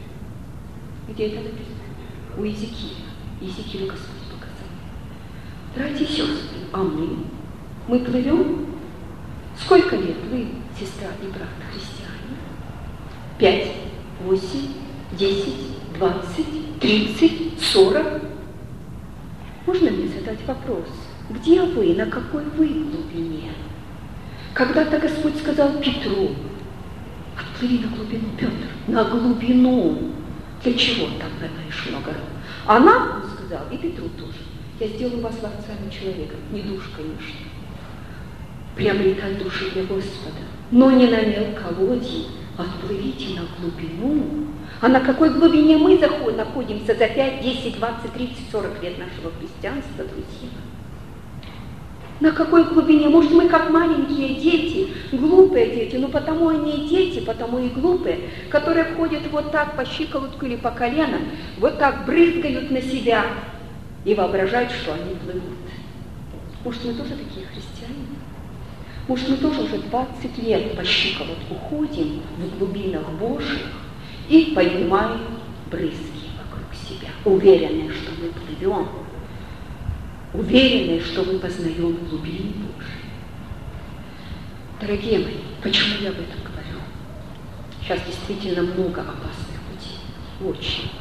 Где это написано? У Иезекииля. Иезекиилю Господь показал. Братья и сестры, а мы? Мы плывем? Сколько лет вы, сестра и брат, христиане? Пять, восемь, десять, двадцать, тридцать, сорок? Можно мне задать вопрос? Где вы? На какой вы глубине? Когда-то Господь сказал Петру: отплыви на глубину, Петр, на глубину. Для чего там поймаешь много раз? А нам, он сказал, и Петру тоже: я сделаю вас ловцами человека. Не душ, конечно. Приобретать души для Господа. Но не на мелководье. Отплывите на глубину. А на какой глубине мы заходим, находимся за пять, десять, двадцать, тридцать, сорок лет нашего христианства, друзья? На какой глубине? Может, мы как маленькие дети, глупые дети, но потому они и дети, потому и глупые, которые входят вот так по щиколотку или по колено, вот так брызгают на себя и воображают, что они плывут. Может, мы тоже такие христиане? Может, мы тоже уже двадцать лет по щиколотку ходим в глубинах Божьих и поднимаем брызги вокруг себя, уверенные, что мы плывем, уверенные, что мы познаем глубины Божьи. Дорогие мои, почему я об этом говорю? Сейчас действительно много опасных путей, очень много.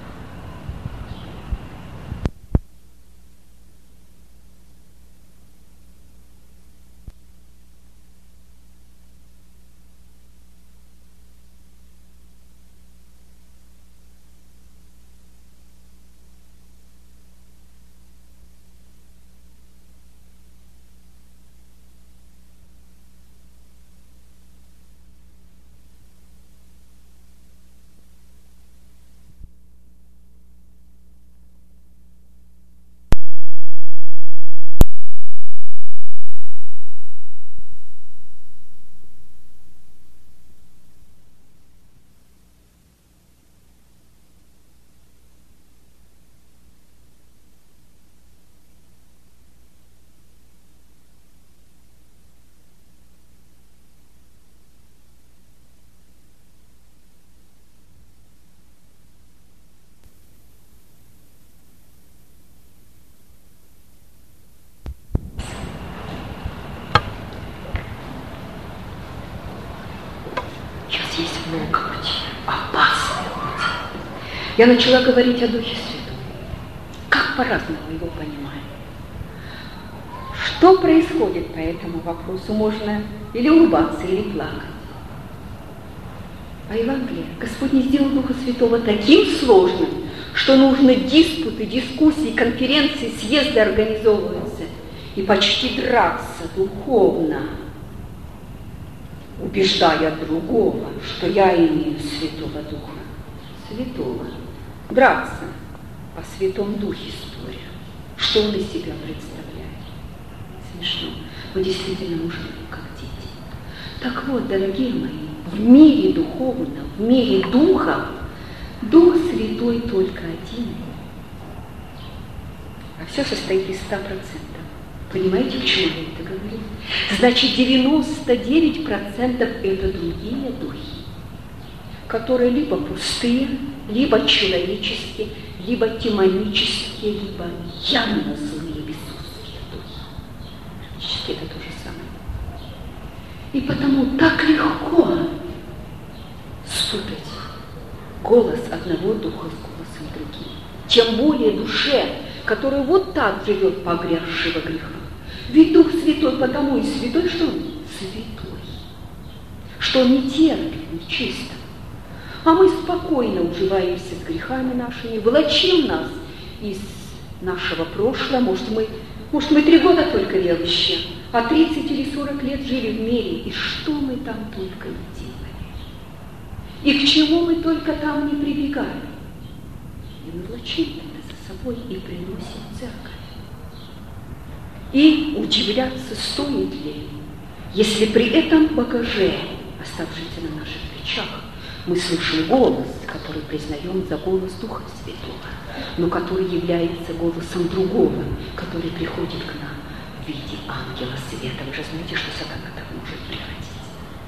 Есть много путей, опасных путей. Я начала говорить о Духе Святом. Как по-разному его понимаем. Что происходит по этому вопросу? Можно или улыбаться, или плакать. А Евангелие Господь не сделал Духа Святого таким сложным, что нужны диспуты, дискуссии, конференции, съезды организовываются и почти драться духовно, убеждая другого, что я имею Святого Духа. Святого. Драться о Святом Духе споря. Что он из себя представляет? Смешно. Мы действительно можем быть как дети. Так вот, дорогие мои, в мире духовном, в мире Духа, Дух Святой только один. А все состоит из ста процентов. Понимаете, к чему я это говорю? Значит, девяносто девять процентов это другие духи, которые либо пустые, либо человеческие, либо демонические, либо явно злые, бесовские духи. Практически это то же самое. И потому так легко спутать голос одного духа с голосом другим. Тем более душе, которая вот так живет погрязшего греха. Ведь Дух Святой потому и святой, что он святой, что он не терпит нечистого. А мы спокойно уживаемся с грехами нашими, волочим нас из нашего прошлого. Может, мы, может, мы три года только верующие, а тридцать или сорок лет жили в мире. И что мы там только не делали? И к чему мы только там не прибегали? И мы волочим это за собой и приносим в церковь. И удивляться, стоит ли, если при этом багаже, оставшемся на наших плечах, мы слышим голос, который признаем за голос Духа Святого, но который является голосом другого, который приходит к нам в виде ангела света. Вы же знаете, что сатана так может приходить.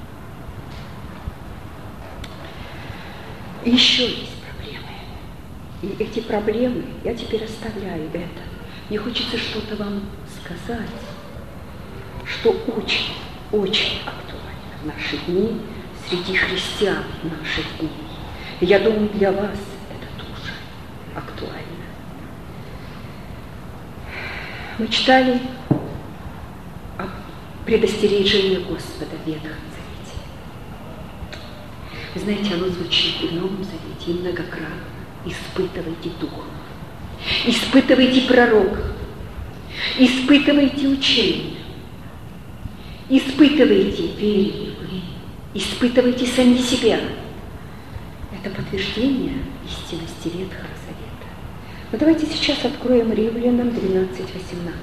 И еще есть проблемы. И эти проблемы, я теперь оставляю это. Мне хочется что-то вам сказать, что очень, очень актуально в наши дни, среди христиан наших дней. И я думаю, для вас это тоже актуально. Мы читали о предостережении Господа в Ветхом Завете. Вы знаете, оно звучит и в Новом Завете, и многократно. Испытывайте духов, испытывайте пророков, испытывайте учение, испытывайте, верили вы, испытывайте сами себя. Это подтверждение истинности Ветхого Завета. Но давайте сейчас откроем Римлянам двенадцать восемнадцать.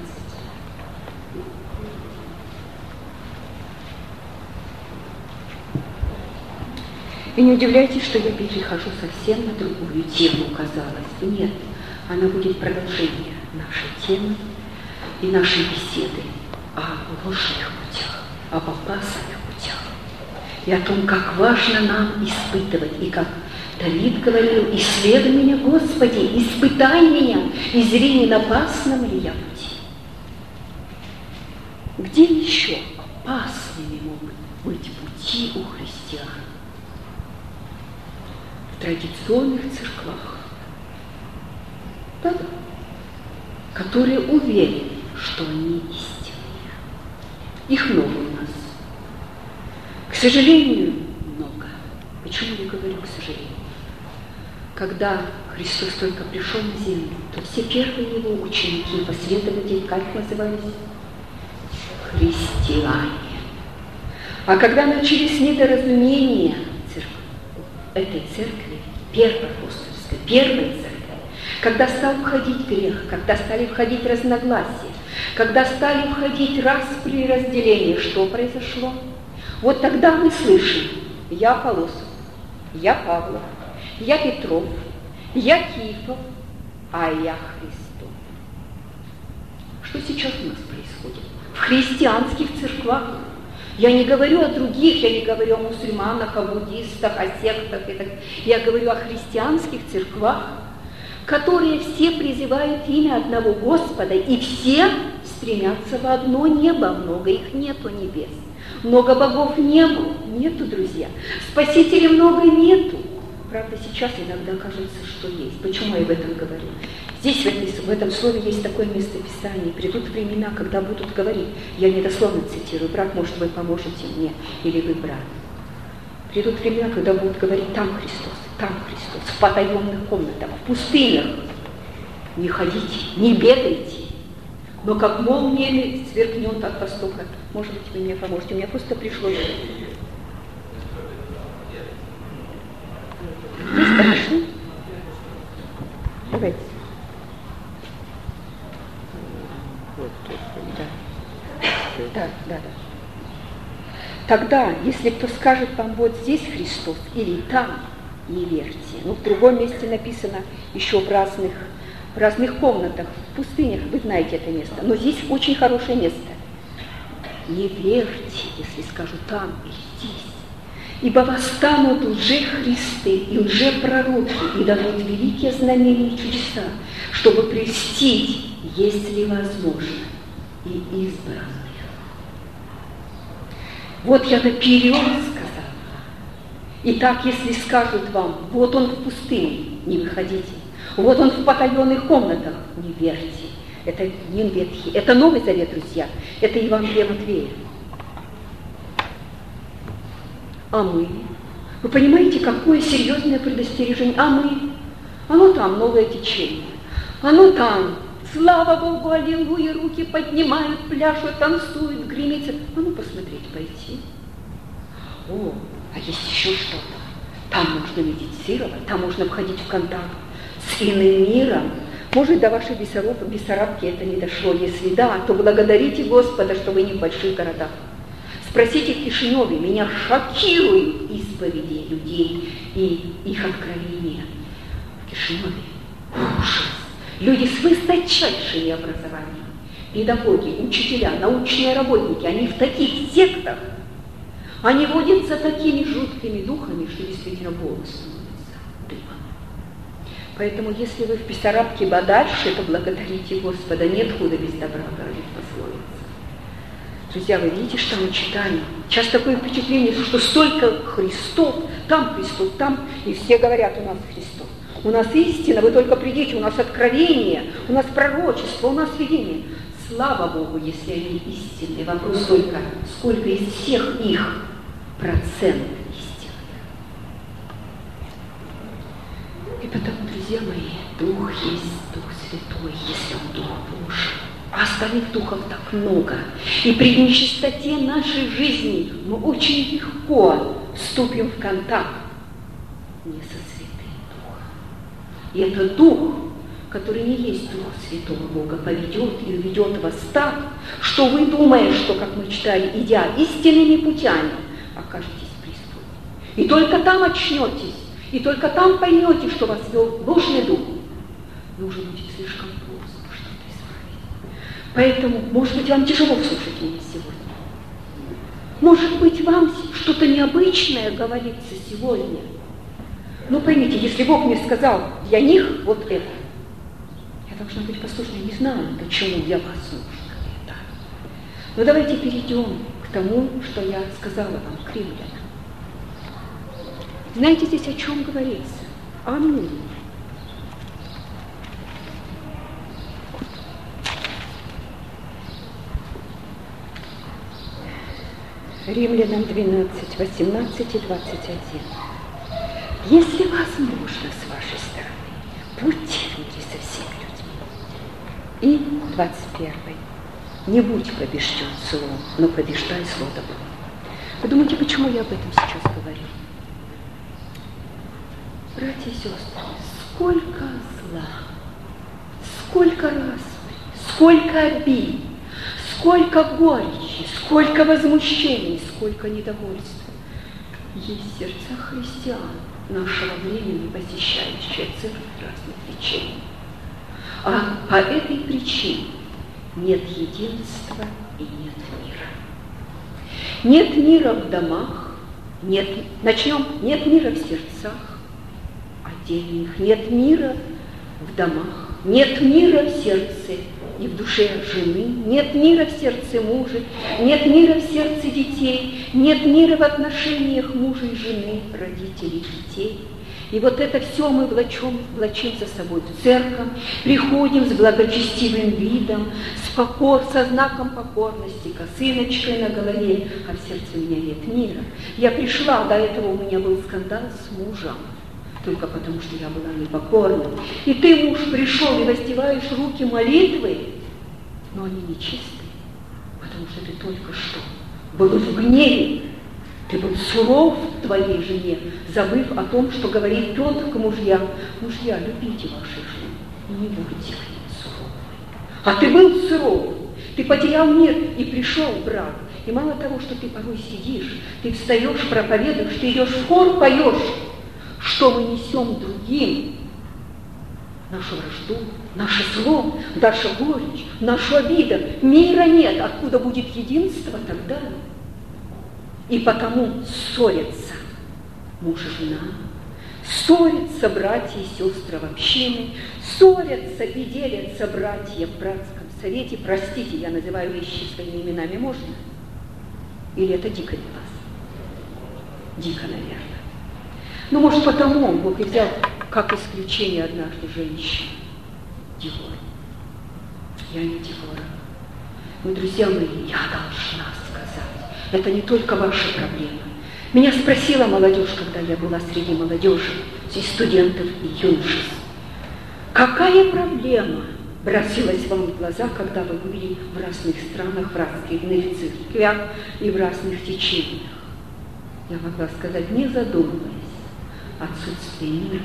И не удивляйтесь, что я перехожу совсем на другую тему, казалось. Нет, она будет продолжение нашей темы и нашей беседы о ложных путях, об опасных путях. И о том, как важно нам испытывать, и как Давид говорил: «Исследуй меня, Господи, испытай меня, и зри, не на опасном ли я пути». Где еще опасными могут быть пути у христиан? В традиционных церквах, да-да, которые уверены, что они истинные. Их много у нас. К сожалению, много. Почему я говорю «к сожалению»? Когда Христос только пришел на землю, то все первые его ученики, последователи, как назывались? Христиане. А когда начались недоразумения этой церкви, первой апостольской, первой церкви, когда стал входить грех, когда стали входить разногласия, когда стали входить распри и разделения, что произошло? Вот тогда мы слышим: я Полосов, я Павлов, я Петров, я Кифов, а я Христов. Что сейчас у нас происходит? В христианских церквах. Я не говорю о других, я не говорю о мусульманах, о буддистах, о сектах. Я говорю о христианских церквах, которые все призывают имя одного Господа, и все стремятся в одно небо. Много их нету небес. Много богов нету, нету, друзья. Спасителей много нету. Правда, сейчас иногда кажется, что есть. Почему я об этом говорю? Здесь, в, этой, в этом слове, есть такое местописание. Придут времена, когда будут говорить, я недословно цитирую, брат, может, вы поможете мне, или вы, брат. Придут времена, когда будут говорить, там Христос, там Христос, в потаенных комнатах, в пустынях. Не ходите, не бегайте, но как молния сверкнет от востока. Может быть, вы мне поможете, у меня просто пришло. Здесь страшно. Давайте. Да, да, да. Тогда, если кто скажет вам, вот здесь Христос или там, не верьте. Ну, в другом месте написано еще в разных, в разных комнатах, в пустынях, вы знаете это место. Но здесь очень хорошее место. Не верьте, если скажу там или здесь. Ибо восстанут лжехристы и лжепророки, и дадут великие знамения и чудеса, чтобы прельстить, если возможно, и избранных. Вот я наперед сказала. Итак, если скажут вам, вот он в пустыне, не выходите. Вот он в потаенных комнатах, не верьте. Это не Ветхий, это Новый Завет, друзья. Это Евангелие Матвея. А мы? Вы понимаете, какое серьезное предостережение? А мы? Оно там, новое течение. Оно там. Слава Богу, аллилуйя, руки поднимают, пляшут, танцуют, гремится. А ну посмотреть, пойти. О, а есть еще что-то. Там можно медитировать, там можно входить в контакт с иным миром. Может, до вашей Бессарабки это не дошло. Если да, то благодарите Господа, что вы не в больших городах. Спросите в Кишиневе, меня шокируют исповеди людей и их откровения. В Кишиневе ужас. Люди с высочайшими образованиями, педагоги, учителя, научные работники, они в таких сектах, они водятся такими жуткими духами, что действительно голос становится дымом. Поэтому, если вы в Бессарабке подальше, то благодарите Господа. Нет худа без добра, говорит пословица. Друзья, вы видите, что мы читаем? Сейчас такое впечатление, что столько Христов, там Христос, там, и все говорят, у нас Христос. У нас истина, вы только придите, у нас откровение, у нас пророчество, у нас видение. слава Богу, если они истинные. Вопрос только, сколько из всех их процент истинных. И потому, друзья мои, Дух есть Дух Святой, если Он Дух Божий. А остальных духов так много. И при нечистоте нашей жизни мы очень легко вступим в контакт не со Святым Духом. И этот Дух, который не есть Дух Святого Бога, поведет и уведет вас так, что вы, думая, что, как мы читали, идя истинными путями, окажетесь в преисподней. И только там очнетесь, и только там поймете, что вас вел ложный дух. Но уже будет слишком поздно что-то исправить. Поэтому, может быть, вам тяжело слушать меня сегодня. Может быть, вам что-то необычное говорится сегодня. Но поймите, если Бог мне сказал для них вот это, я должна быть послушной, не знаю, почему для вас нужно это. Но давайте перейдем к тому, что я сказала вам, к римлянам. Знаете, здесь о чем говорится? Аминь. Римлянам двенадцать, восемнадцать и двадцать один. Если возможно с вашей стороны, будьте в мире со всеми людьми. И двадцать первый. Не будь побежден злом, но побеждай зло добром. Вы думаете, почему я об этом сейчас говорю? Братья и сестры, сколько зла, сколько распри, сколько обид, сколько горечи, сколько возмущений, сколько недовольства есть в сердцах христиан нашего времени, посещающие церковь разных причин. А по этой причине нет единства и нет мира. Нет мира в домах, нет, начнем, нет мира в сердцах отдельных, нет мира в домах, нет мира в сердце и в душе жены, нет мира в сердце мужа, нет мира в сердце детей, нет мира в отношениях мужа и жены, родителей, детей. И вот это все мы влачим, влачим за собой в церковь, приходим с благочестивым видом, с покор, со знаком покорности, косыночкой на голове, а в сердце у меня нет мира. Я пришла, до этого у меня был скандал с мужем, только потому что я была непокорна. И ты, муж, пришел и воздеваешь руки молитвы, но они нечистые, потому что ты только что был в гневе. Ты был суров к твоей жене, забыв о том, что говорит Петр к мужьям. Мужья, любите ваших жен, и не будьте к ним суровы. А ты был суров, ты потерял мир и пришел в брак. И мало того, что ты порой сидишь, ты встаешь, проповедуешь, ты идешь в хор, поешь, что мы несем другим. Нашу вражду, наше зло, наша горечь, нашу обиду. Мира нет, откуда будет единство тогда? И потому ссорятся муж и жена, ссорятся братья и сестры в общине, ссорятся и делятся братья в братском совете. Простите, я называю вещи своими именами, можно? Или это дико для вас? Дико, наверное. Ну, может, потому Бог и взял как исключение однажды женщину. Девора. Я не Девора. Но, друзья мои, я должна сказать, это не только ваша проблема. Меня спросила молодежь, когда я была среди молодежи, и студентов и юношеств. Какая проблема бросилась вам в глаза, когда вы были в разных странах, в разных церквях и в разных течениях? Я могла сказать, не задумываясь, отсутствие мира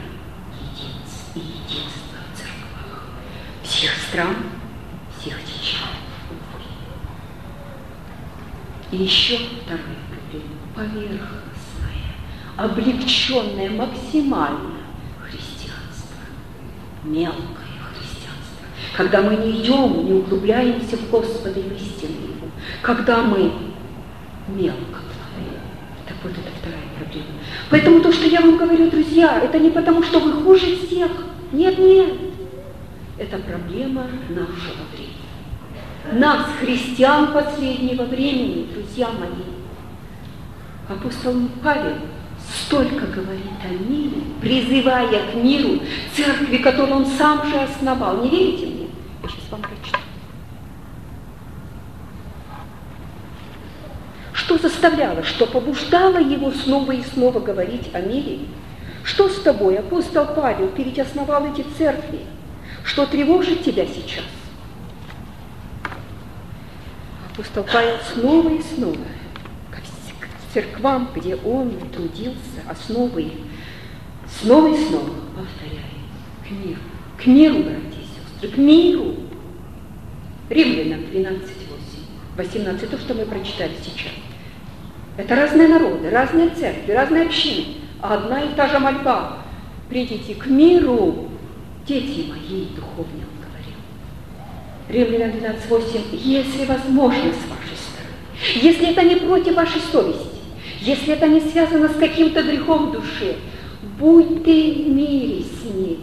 и единства в церквах. Всех стран, всех течений. И еще вторая проблема, поверхностное, облегченное максимально христианство, мелкое христианство. Когда мы не идем, не углубляемся в Господа и в истину Его, когда мы мелко плаваем. Так вот, это вторая проблема. Поэтому то, что я вам говорю, друзья, это не потому, что вы хуже всех. Нет, нет. Это проблема нашего времени. Нас, христиан последнего времени, друзья мои. Апостол Павел столько говорит о мире, призывая к миру церкви, которую он сам же основал. Не верите мне? Я сейчас вам прочитаю. Что заставляло, что побуждало его снова и снова говорить о мире? Что с тобой, апостол Павел, ты ведь основал эти церкви? Что тревожит тебя сейчас? Апостол Павел снова и снова к церквам, где он трудился, основы их, снова и снова повторяет: к миру, к миру, братья и сестры, к миру. Римлянам двенадцать восемь, восемнадцать, то, что мы прочитали сейчас. Это разные народы, разные церкви, разные общины, а одна и та же мольба: придите к миру, дети мои духовные, он говорил. Римлянам двенадцать восемь, если возможно с вашей стороны, если это не против вашей совести, если это не связано с каким-то грехом в душе, будьте в мире с ней.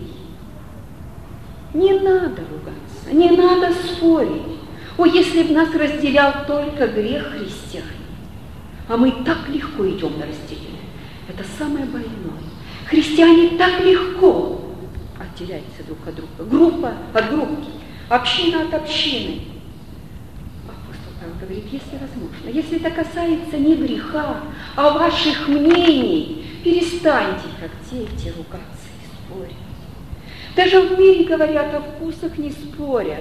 Не надо ругаться, не надо спорить. О, если бы нас разделял только грех христиан, а мы так легко идем на разделение. Это самое больное. Христиане так легко отделяются друг от друга. Группа от группки, община от общины. Апостол Павел говорит, если возможно, если это касается не греха, а ваших мнений, перестаньте, как дети, ругаться и спорить. Даже в мире говорят о вкусах, не спорят.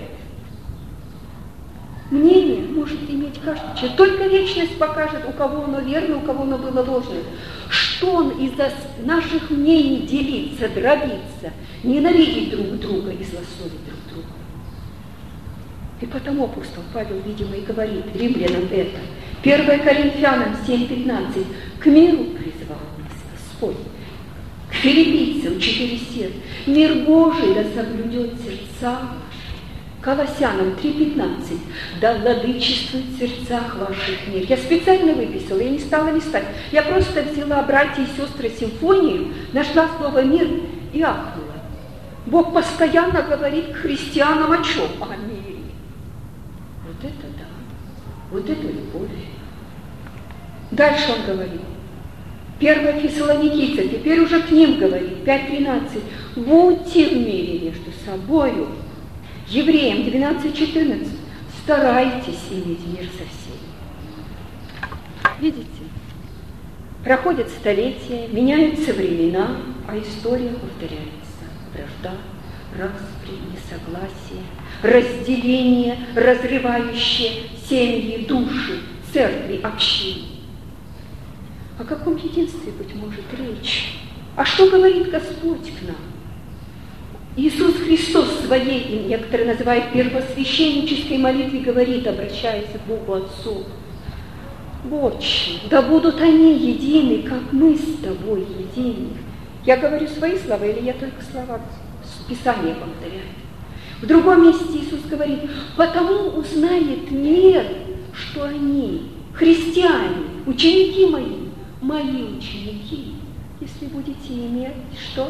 Мнение может иметь каждый человек. Только вечность покажет, у кого оно верно, у кого оно было ложное. Что он из-за наших мнений делиться, дробиться, ненавидеть друг друга и злословить друг друга. И потому апостол Павел, видимо, и говорит римлянам это. первое Коринфянам семь пятнадцать. К миру призвал нас Господь. К филиппийцам четыре семь. Мир Божий да соблюдет сердца ваши. Колоссянам три пятнадцать. Да владычествует в сердцах ваших мир. Я специально выписала, я не стала листать. Я просто взяла, братья и сестры, симфонию, нашла слово «мир» и ахнула. Бог постоянно говорит к христианам о чем? О мире. Вот это да, вот это любовь. Дальше он говорит. первое Фессалоникийцам, теперь уже к ним говорит, пять тринадцать. Будьте в мире между собою. Евреям двенадцать четырнадцать. Старайтесь иметь мир со всеми. Видите? Проходят столетия, меняются времена, а история повторяется. Вражда, распри, несогласие, разделение, разрывающее семьи, души, церкви, общины. О каком единстве, быть может, речь? А что говорит Господь к нам? Иисус Христос в своей, некоторые называют первосвященнической молитве, говорит, обращаясь к Богу Отцу: «Отче, да будут они едины, как мы с Тобой едины». Я говорю свои слова или я только слова Писания повторяю? В другом месте Иисус говорит: «Потому узнает мир, что они, христиане, ученики мои, мои ученики, если будете иметь что?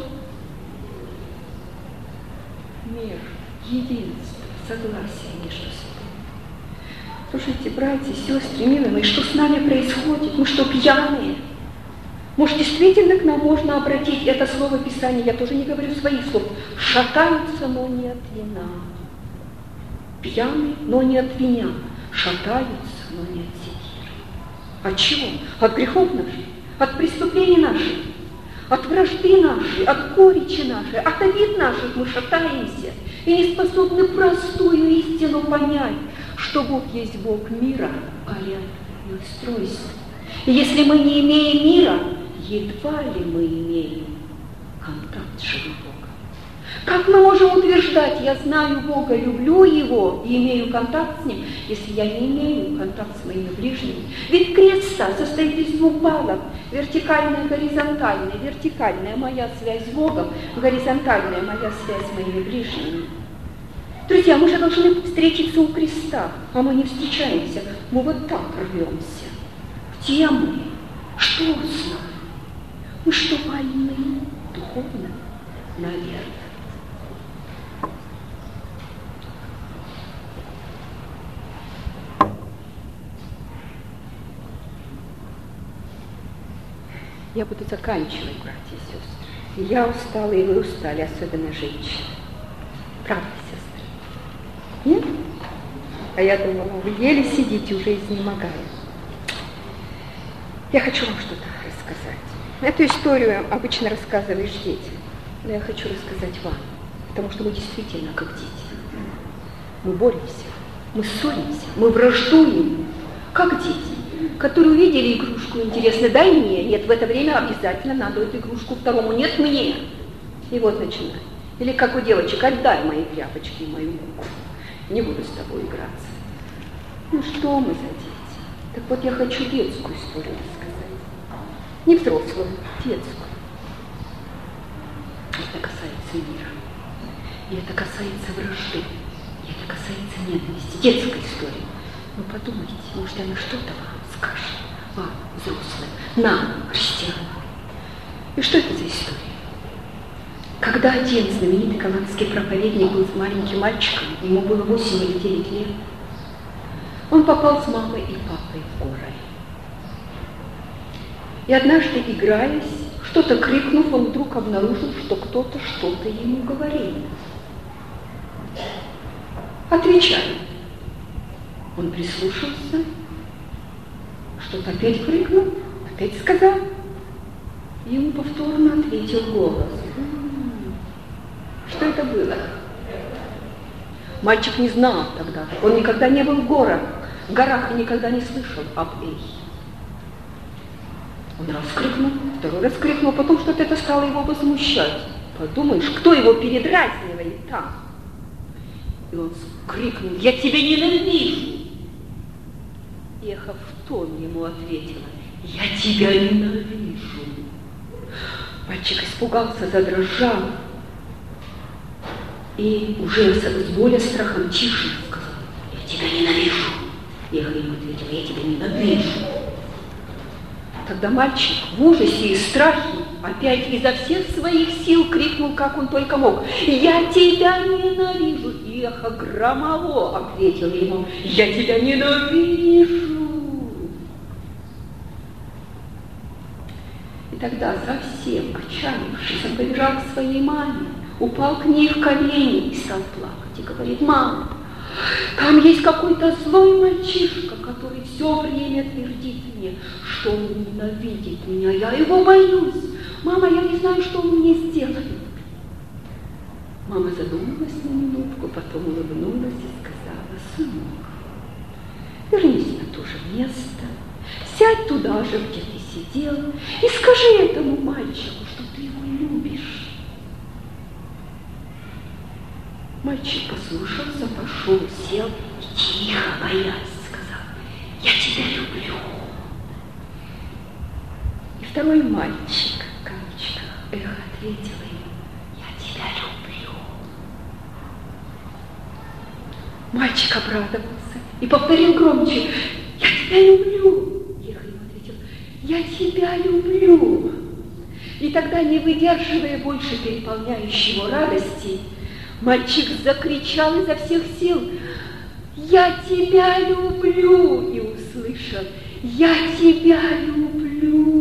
Мир, единство, согласие между собой». Слушайте, братья, сестры, милые мои, что с нами происходит? Мы что, пьяные? Может, действительно к нам можно обратить это слово Писания, я тоже не говорю своих слов, шатаются, но не от вина. Пьяные, но не от вина. Шатаются, но не от секиры. От чего? От грехов наших, от преступлений наших, от вражды нашей, от горечи нашей, от обид наших мы шатаемся и не способны простую истину понять, что Бог есть Бог мира, порядка и устройства. И если мы не имеем мира, едва ли мы имеем контакт с живым Богом. Как мы можем утверждать, я знаю Бога, люблю Его и имею контакт с Ним, если я не имею контакт с моими ближними? Ведь креста состоит из двух балок. Вертикальная и горизонтальная. Вертикальная моя связь с Богом, горизонтальная моя связь с моими ближними. Друзья, мы же должны встретиться у креста, а мы не встречаемся. Мы вот так рвемся. Где мы? Что с нами? Мы что, больны духовно? Наверное. Я буду заканчивать, братья и сестры. Я устала, и вы устали, особенно женщины. Правда, сестры? Нет? А я думала, вы еле сидите, уже изнемогая. Я хочу вам что-то рассказать. Эту историю обычно рассказываешь детям, но я хочу рассказать вам, потому что мы действительно как дети. Мы боремся, мы ссоримся, мы враждуем, как дети, которые увидели игрушку, интересно, дай мне, нет, в это время обязательно надо эту игрушку второму, нет, мне. И вот начинаем. Или как у девочек, отдай мои тряпочки и мою муку, не буду с тобой играться. Ну что мы за дети? Так вот я хочу детскую историю рассказать. Не взрослую, детскую. Это касается мира. И это касается вражды. И это касается ненависти. Детская история. Ну подумайте, может она что-то вам скажет. Вам, взрослым, нам, христианам. И что это за история? Когда один знаменитый голландский проповедник был маленьким мальчиком, ему было восемь или девять лет, он попал с мамой и папой в горы. И однажды, играясь, что-то крикнув, он вдруг обнаружил, что кто-то что-то ему говорит. Отвечает. Он прислушался, что-то опять крикнул, опять сказал. И ему повторно ответил голос. Что это было? Мальчик не знал тогда, он никогда не был в горах, в горах и никогда не слышал об Эхе. Он раз крикнул, второй раз крикнул, потом что-то это стало его возмущать. Подумаешь, кто его передразнивает там? И он крикнул, я тебя ненавижу. Эхо в тон ему ответило, я тебя ненавижу. Мальчик испугался, задрожал. И уже с более страхом тише сказал, я тебя ненавижу. Эхо ему ответило, я тебя ненавижу. Тогда мальчик в ужасе и страхе опять изо всех своих сил крикнул, как он только мог, я тебя ненавижу. И эхо громово ответило ему, я тебя ненавижу. И тогда совсем отчаявшись, он побежал к своей маме, упал к ней в колени и стал плакать. И говорит, мама, там есть какой-то злой мальчишка, который все время твердит мне, что он ненавидит меня. Я его боюсь. Мама, я не знаю, что он мне сделает. Мама задумалась на минутку, потом улыбнулась и сказала, сынок, вернись на то же место, сядь туда же, где ты сидел, и скажи этому мальчику, что ты его любишь. Мальчик послушался, пошел, сел и тихо, боясь, сказал, я тебя люблю. И второй мальчик, камечка, эхо ответила ему, я тебя люблю. Мальчик обрадовался и повторил громче, я тебя люблю. Эхо ему ответил, я тебя люблю. И тогда, не выдерживая больше переполняющей его радости, мальчик закричал изо всех сил, я тебя люблю, и услышал, я тебя люблю.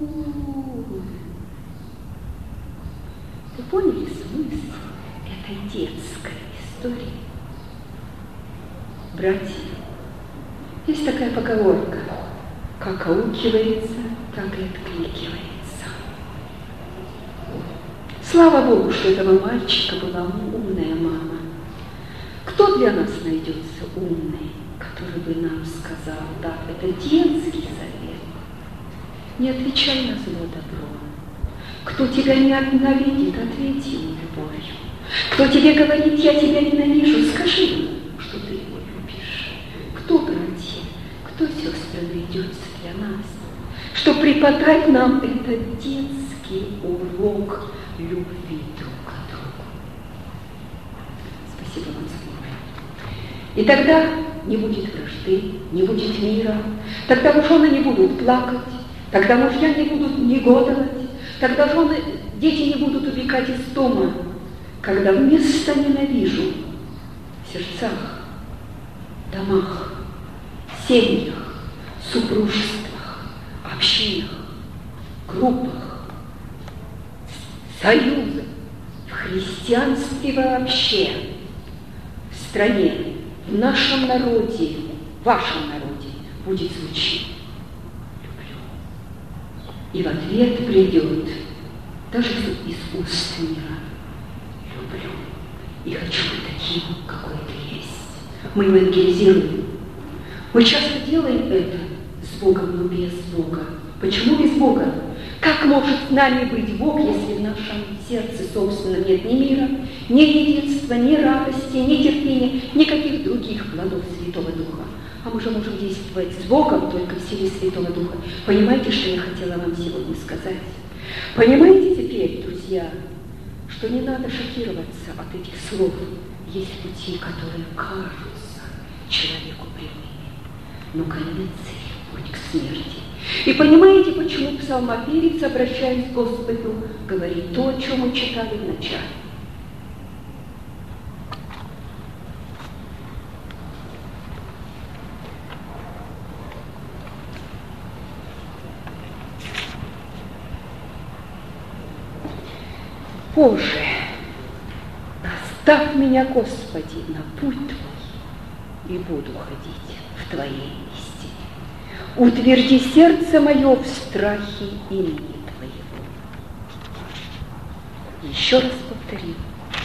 Вы поняли смысл этой детской истории? Братья, есть такая поговорка, как аукивается, так и откликивается. Слава Богу, что этого мальчика была умная мама. Кто для нас найдется умный, который бы нам сказал, да, это детский совет. Не отвечай на зло добром. Кто тебя не ненавидит, ответь ему любовью. Кто тебе говорит, я тебя ненавижу, скажи ему, что ты его любишь. Кто, братья, кто, сестры, найдется для нас, что преподать нам этот детский урок любви друг к другу. Спасибо вам за внимание. И тогда не будет вражды, не будет мира, тогда жены не будут плакать, тогда мужья не будут негодовать, тогда жены, дети не будут убегать из дома, когда вместо ненавижу в сердцах, домах, семьях, супружествах, общинах, группах, союзах, в христианстве вообще, в стране, в нашем народе, в вашем народе будет звучать: люблю. И в ответ придет, даже из уст мира: люблю и хочу быть таким, какой ты есть. Мы евангелизируем. Мы часто делаем это с Богом, но без Бога. Почему без Бога? Как может с нами быть Бог, если в нашем сердце, собственно, нет ни мира, ни единства, ни радости, ни терпения, никаких других плодов Святого Духа? А мы же можем действовать с Богом только в силе Святого Духа. Понимаете, что я хотела вам сегодня сказать? Понимаете теперь, друзья, что не надо шокироваться от этих слов. Есть пути, которые кажутся человеку прямыми, но конец их путь к смерти. И понимаете, почему псалмопевец, обращаясь к Господу, говорит то, о чем мы читали в начале? Боже, наставь меня, Господи, на путь Твой, и буду ходить в Твоей истине. Утверди сердце мое в страхе имени Твоего. Еще раз повторим.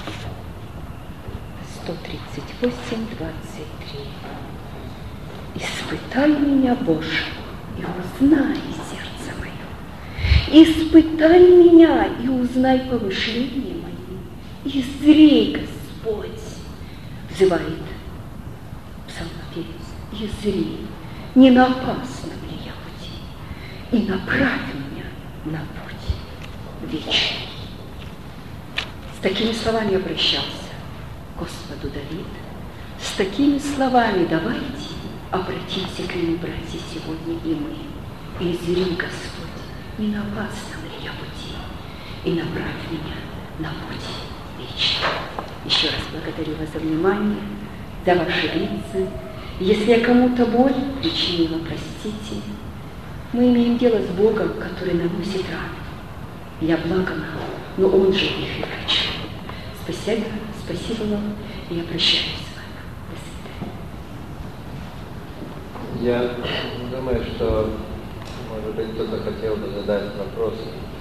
сто тридцать восемь, двадцать три. Испытай меня, Боже, и узнай сердце мое. Испытай меня и узнай помышления мои. И зри, Господь, взывает псалмопевец, и зри, не на опасном ли я пути, и направь меня на путь вечный. С такими словами обращался к Господу Давид. С такими словами давайте обратимся к нему, братья, сегодня и мы. И зри, Господь, не на опасном ли я пути, и направь меня на путь вечный. Еще раз благодарю вас за внимание, за ваши лица. Если я кому-то боль причинила, простите. Мы имеем дело с Богом, который наносит раны. Я блага нам, но Он же их и врачует. Спасибо, спасибо вам, и я прощаюсь с вами. До свидания. Я думаю, что, может быть, кто-то хотел бы задать вопросы.